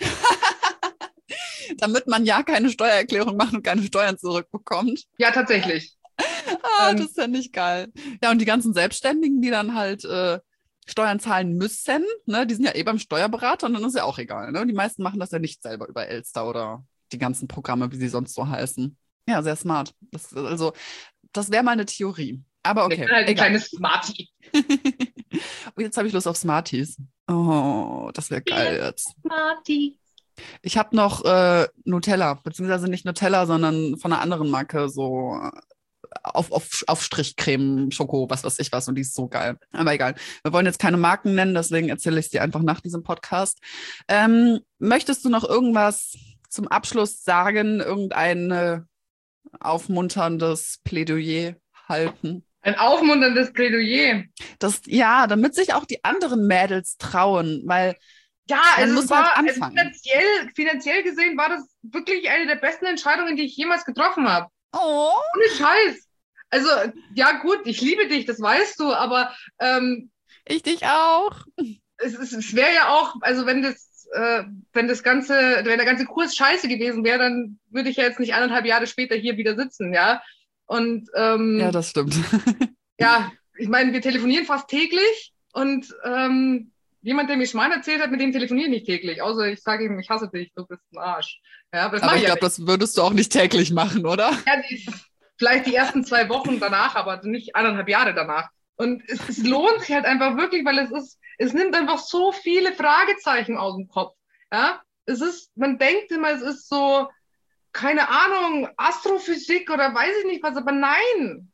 Speaker 1: damit man ja keine Steuererklärung macht und keine Steuern zurückbekommt.
Speaker 2: Ja, tatsächlich.
Speaker 1: Ah,
Speaker 2: Ähm,
Speaker 1: das ist ja nicht geil. Ja, und die ganzen Selbstständigen, die dann halt äh, Steuern zahlen müssen, ne, die sind ja eh beim Steuerberater und dann ist ja auch egal. Ne? Die meisten machen das ja nicht selber über Elster oder die ganzen Programme, wie sie sonst so heißen. Ja, sehr smart. Das, also, das wäre mal eine Theorie. Aber
Speaker 2: ich
Speaker 1: okay,
Speaker 2: bin halt ein
Speaker 1: egal.
Speaker 2: kleines Smarty.
Speaker 1: Und jetzt habe ich Lust auf Smarties. Oh, das wäre geil jetzt.
Speaker 2: Smarty.
Speaker 1: Ich habe noch äh, Nutella, beziehungsweise nicht Nutella, sondern von einer anderen Marke, so äh, auf, auf, Aufstrichcreme, Schoko, was weiß ich was. Und die ist so geil. Aber egal. Wir wollen jetzt keine Marken nennen, deswegen erzähle ich es dir einfach nach diesem Podcast. Ähm, möchtest du noch irgendwas zum Abschluss sagen? Irgendein äh, aufmunterndes Plädoyer halten?
Speaker 2: Ein aufmunterndes Plädoyer.
Speaker 1: Das, ja, damit sich auch die anderen Mädels trauen, weil
Speaker 2: Ja,
Speaker 1: man
Speaker 2: also
Speaker 1: muss
Speaker 2: es war,
Speaker 1: halt
Speaker 2: also
Speaker 1: anfangen.
Speaker 2: finanziell, finanziell gesehen war das wirklich eine der besten Entscheidungen, die ich jemals getroffen habe.
Speaker 1: Oh,
Speaker 2: Ohne Scheiß. Also, ja gut, ich liebe dich, das weißt du, aber ähm,
Speaker 1: ich dich auch.
Speaker 2: es, es, es wäre ja auch, also wenn das, äh, wenn das ganze, wenn der ganze Kurs scheiße gewesen wäre, dann würde ich ja jetzt nicht eineinhalb Jahre später hier wieder sitzen, ja. Und ähm,
Speaker 1: Ja, das stimmt.
Speaker 2: ja, ich meine, wir telefonieren fast täglich und ähm, jemand, der mir Schmarrn erzählt hat, mit dem telefoniere ich nicht täglich. Außer ich sage ihm, ich hasse dich, du bist ein Arsch. Ja, aber das
Speaker 1: Aber
Speaker 2: mache
Speaker 1: ich
Speaker 2: ich ja
Speaker 1: glaube,
Speaker 2: nicht.
Speaker 1: das würdest du auch nicht täglich machen, oder?
Speaker 2: Ja, die, vielleicht die ersten zwei Wochen danach, aber nicht eineinhalb Jahre danach. Und es, es lohnt sich halt einfach wirklich, weil es ist, es nimmt einfach so viele Fragezeichen aus dem Kopf. Ja, es ist, man denkt immer, es ist so, keine Ahnung, Astrophysik oder weiß ich nicht was, aber nein.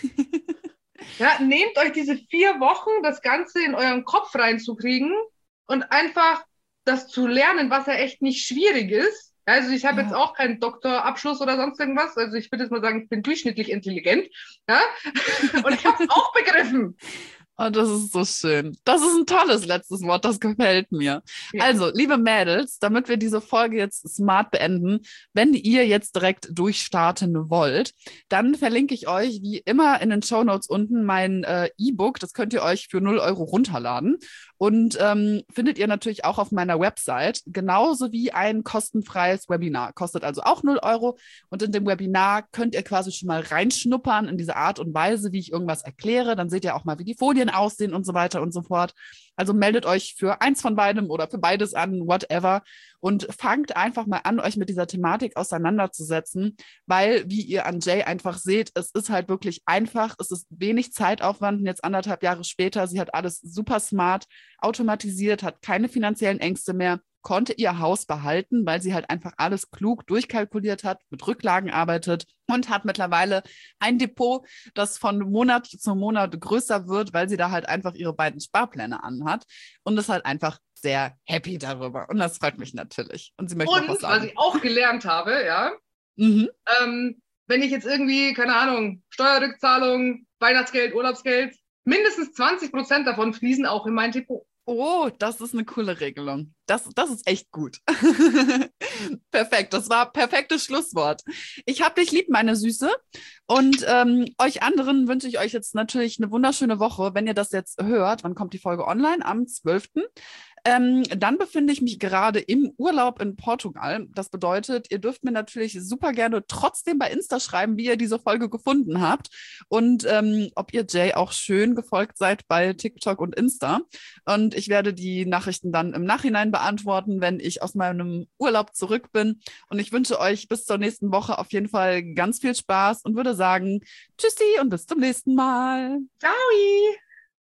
Speaker 2: Ja, nehmt euch diese vier Wochen, das Ganze in euren Kopf reinzukriegen und einfach das zu lernen, was ja echt nicht schwierig ist. Also ich habe
Speaker 1: Ja.
Speaker 2: jetzt auch keinen Doktorabschluss oder sonst irgendwas. Also ich würde jetzt mal sagen, ich bin durchschnittlich intelligent. Ja? Und ich habe es auch begriffen.
Speaker 1: Oh, das ist so schön. Das ist ein tolles letztes Wort, das gefällt mir.
Speaker 2: Ja.
Speaker 1: Also, liebe Mädels, damit wir diese Folge jetzt smart beenden, wenn ihr jetzt direkt durchstarten wollt, dann verlinke ich euch wie immer in den Shownotes unten mein äh, E-Book. Das könnt ihr euch für null Euro runterladen. Und ähm, findet ihr natürlich auch auf meiner Website, genauso wie ein kostenfreies Webinar. Kostet also auch null Euro. Und in dem Webinar könnt ihr quasi schon mal reinschnuppern in diese Art und Weise, wie ich irgendwas erkläre. Dann seht ihr auch mal, wie die Folien aussehen und so weiter und so fort. Also meldet euch für eins von beidem oder für beides an, whatever. Und fangt einfach mal an, euch mit dieser Thematik auseinanderzusetzen, weil, wie ihr an Jay einfach seht, es ist halt wirklich einfach, es ist wenig Zeitaufwand. Jetzt anderthalb Jahre später, sie hat alles super smart automatisiert, hat keine finanziellen Ängste mehr, konnte ihr Haus behalten, weil sie halt einfach alles klug durchkalkuliert hat, mit Rücklagen arbeitet und hat mittlerweile ein Depot, das von Monat zu Monat größer wird, weil sie da halt einfach ihre beiden Sparpläne anhat und ist halt einfach sehr happy darüber. Und das freut mich natürlich. Und sie möchte
Speaker 2: Und
Speaker 1: noch was
Speaker 2: was
Speaker 1: sagen.
Speaker 2: ich auch gelernt habe, ja,
Speaker 1: Mhm.
Speaker 2: ähm, wenn ich jetzt irgendwie, keine Ahnung, Steuerrückzahlung, Weihnachtsgeld, Urlaubsgeld, mindestens zwanzig Prozent davon fließen auch in mein Depot.
Speaker 1: Oh, das ist eine coole Regelung. Das, das ist echt gut. Perfekt, das war perfektes Schlusswort. Ich hab dich lieb, meine Süße. Und ähm, euch anderen wünsche ich euch jetzt natürlich eine wunderschöne Woche. Wenn ihr das jetzt hört, wann kommt die Folge online? Am zwölften Ähm, dann befinde ich mich gerade im Urlaub in Portugal. Das bedeutet, ihr dürft mir natürlich super gerne trotzdem bei Insta schreiben, wie ihr diese Folge gefunden habt und ähm, ob ihr Jay auch schön gefolgt seid bei TikTok und Insta. Und ich werde die Nachrichten dann im Nachhinein beantworten, wenn ich aus meinem Urlaub zurück bin. Und ich wünsche euch bis zur nächsten Woche auf jeden Fall ganz viel Spaß und würde sagen, tschüssi und bis zum nächsten Mal.
Speaker 2: Ciao!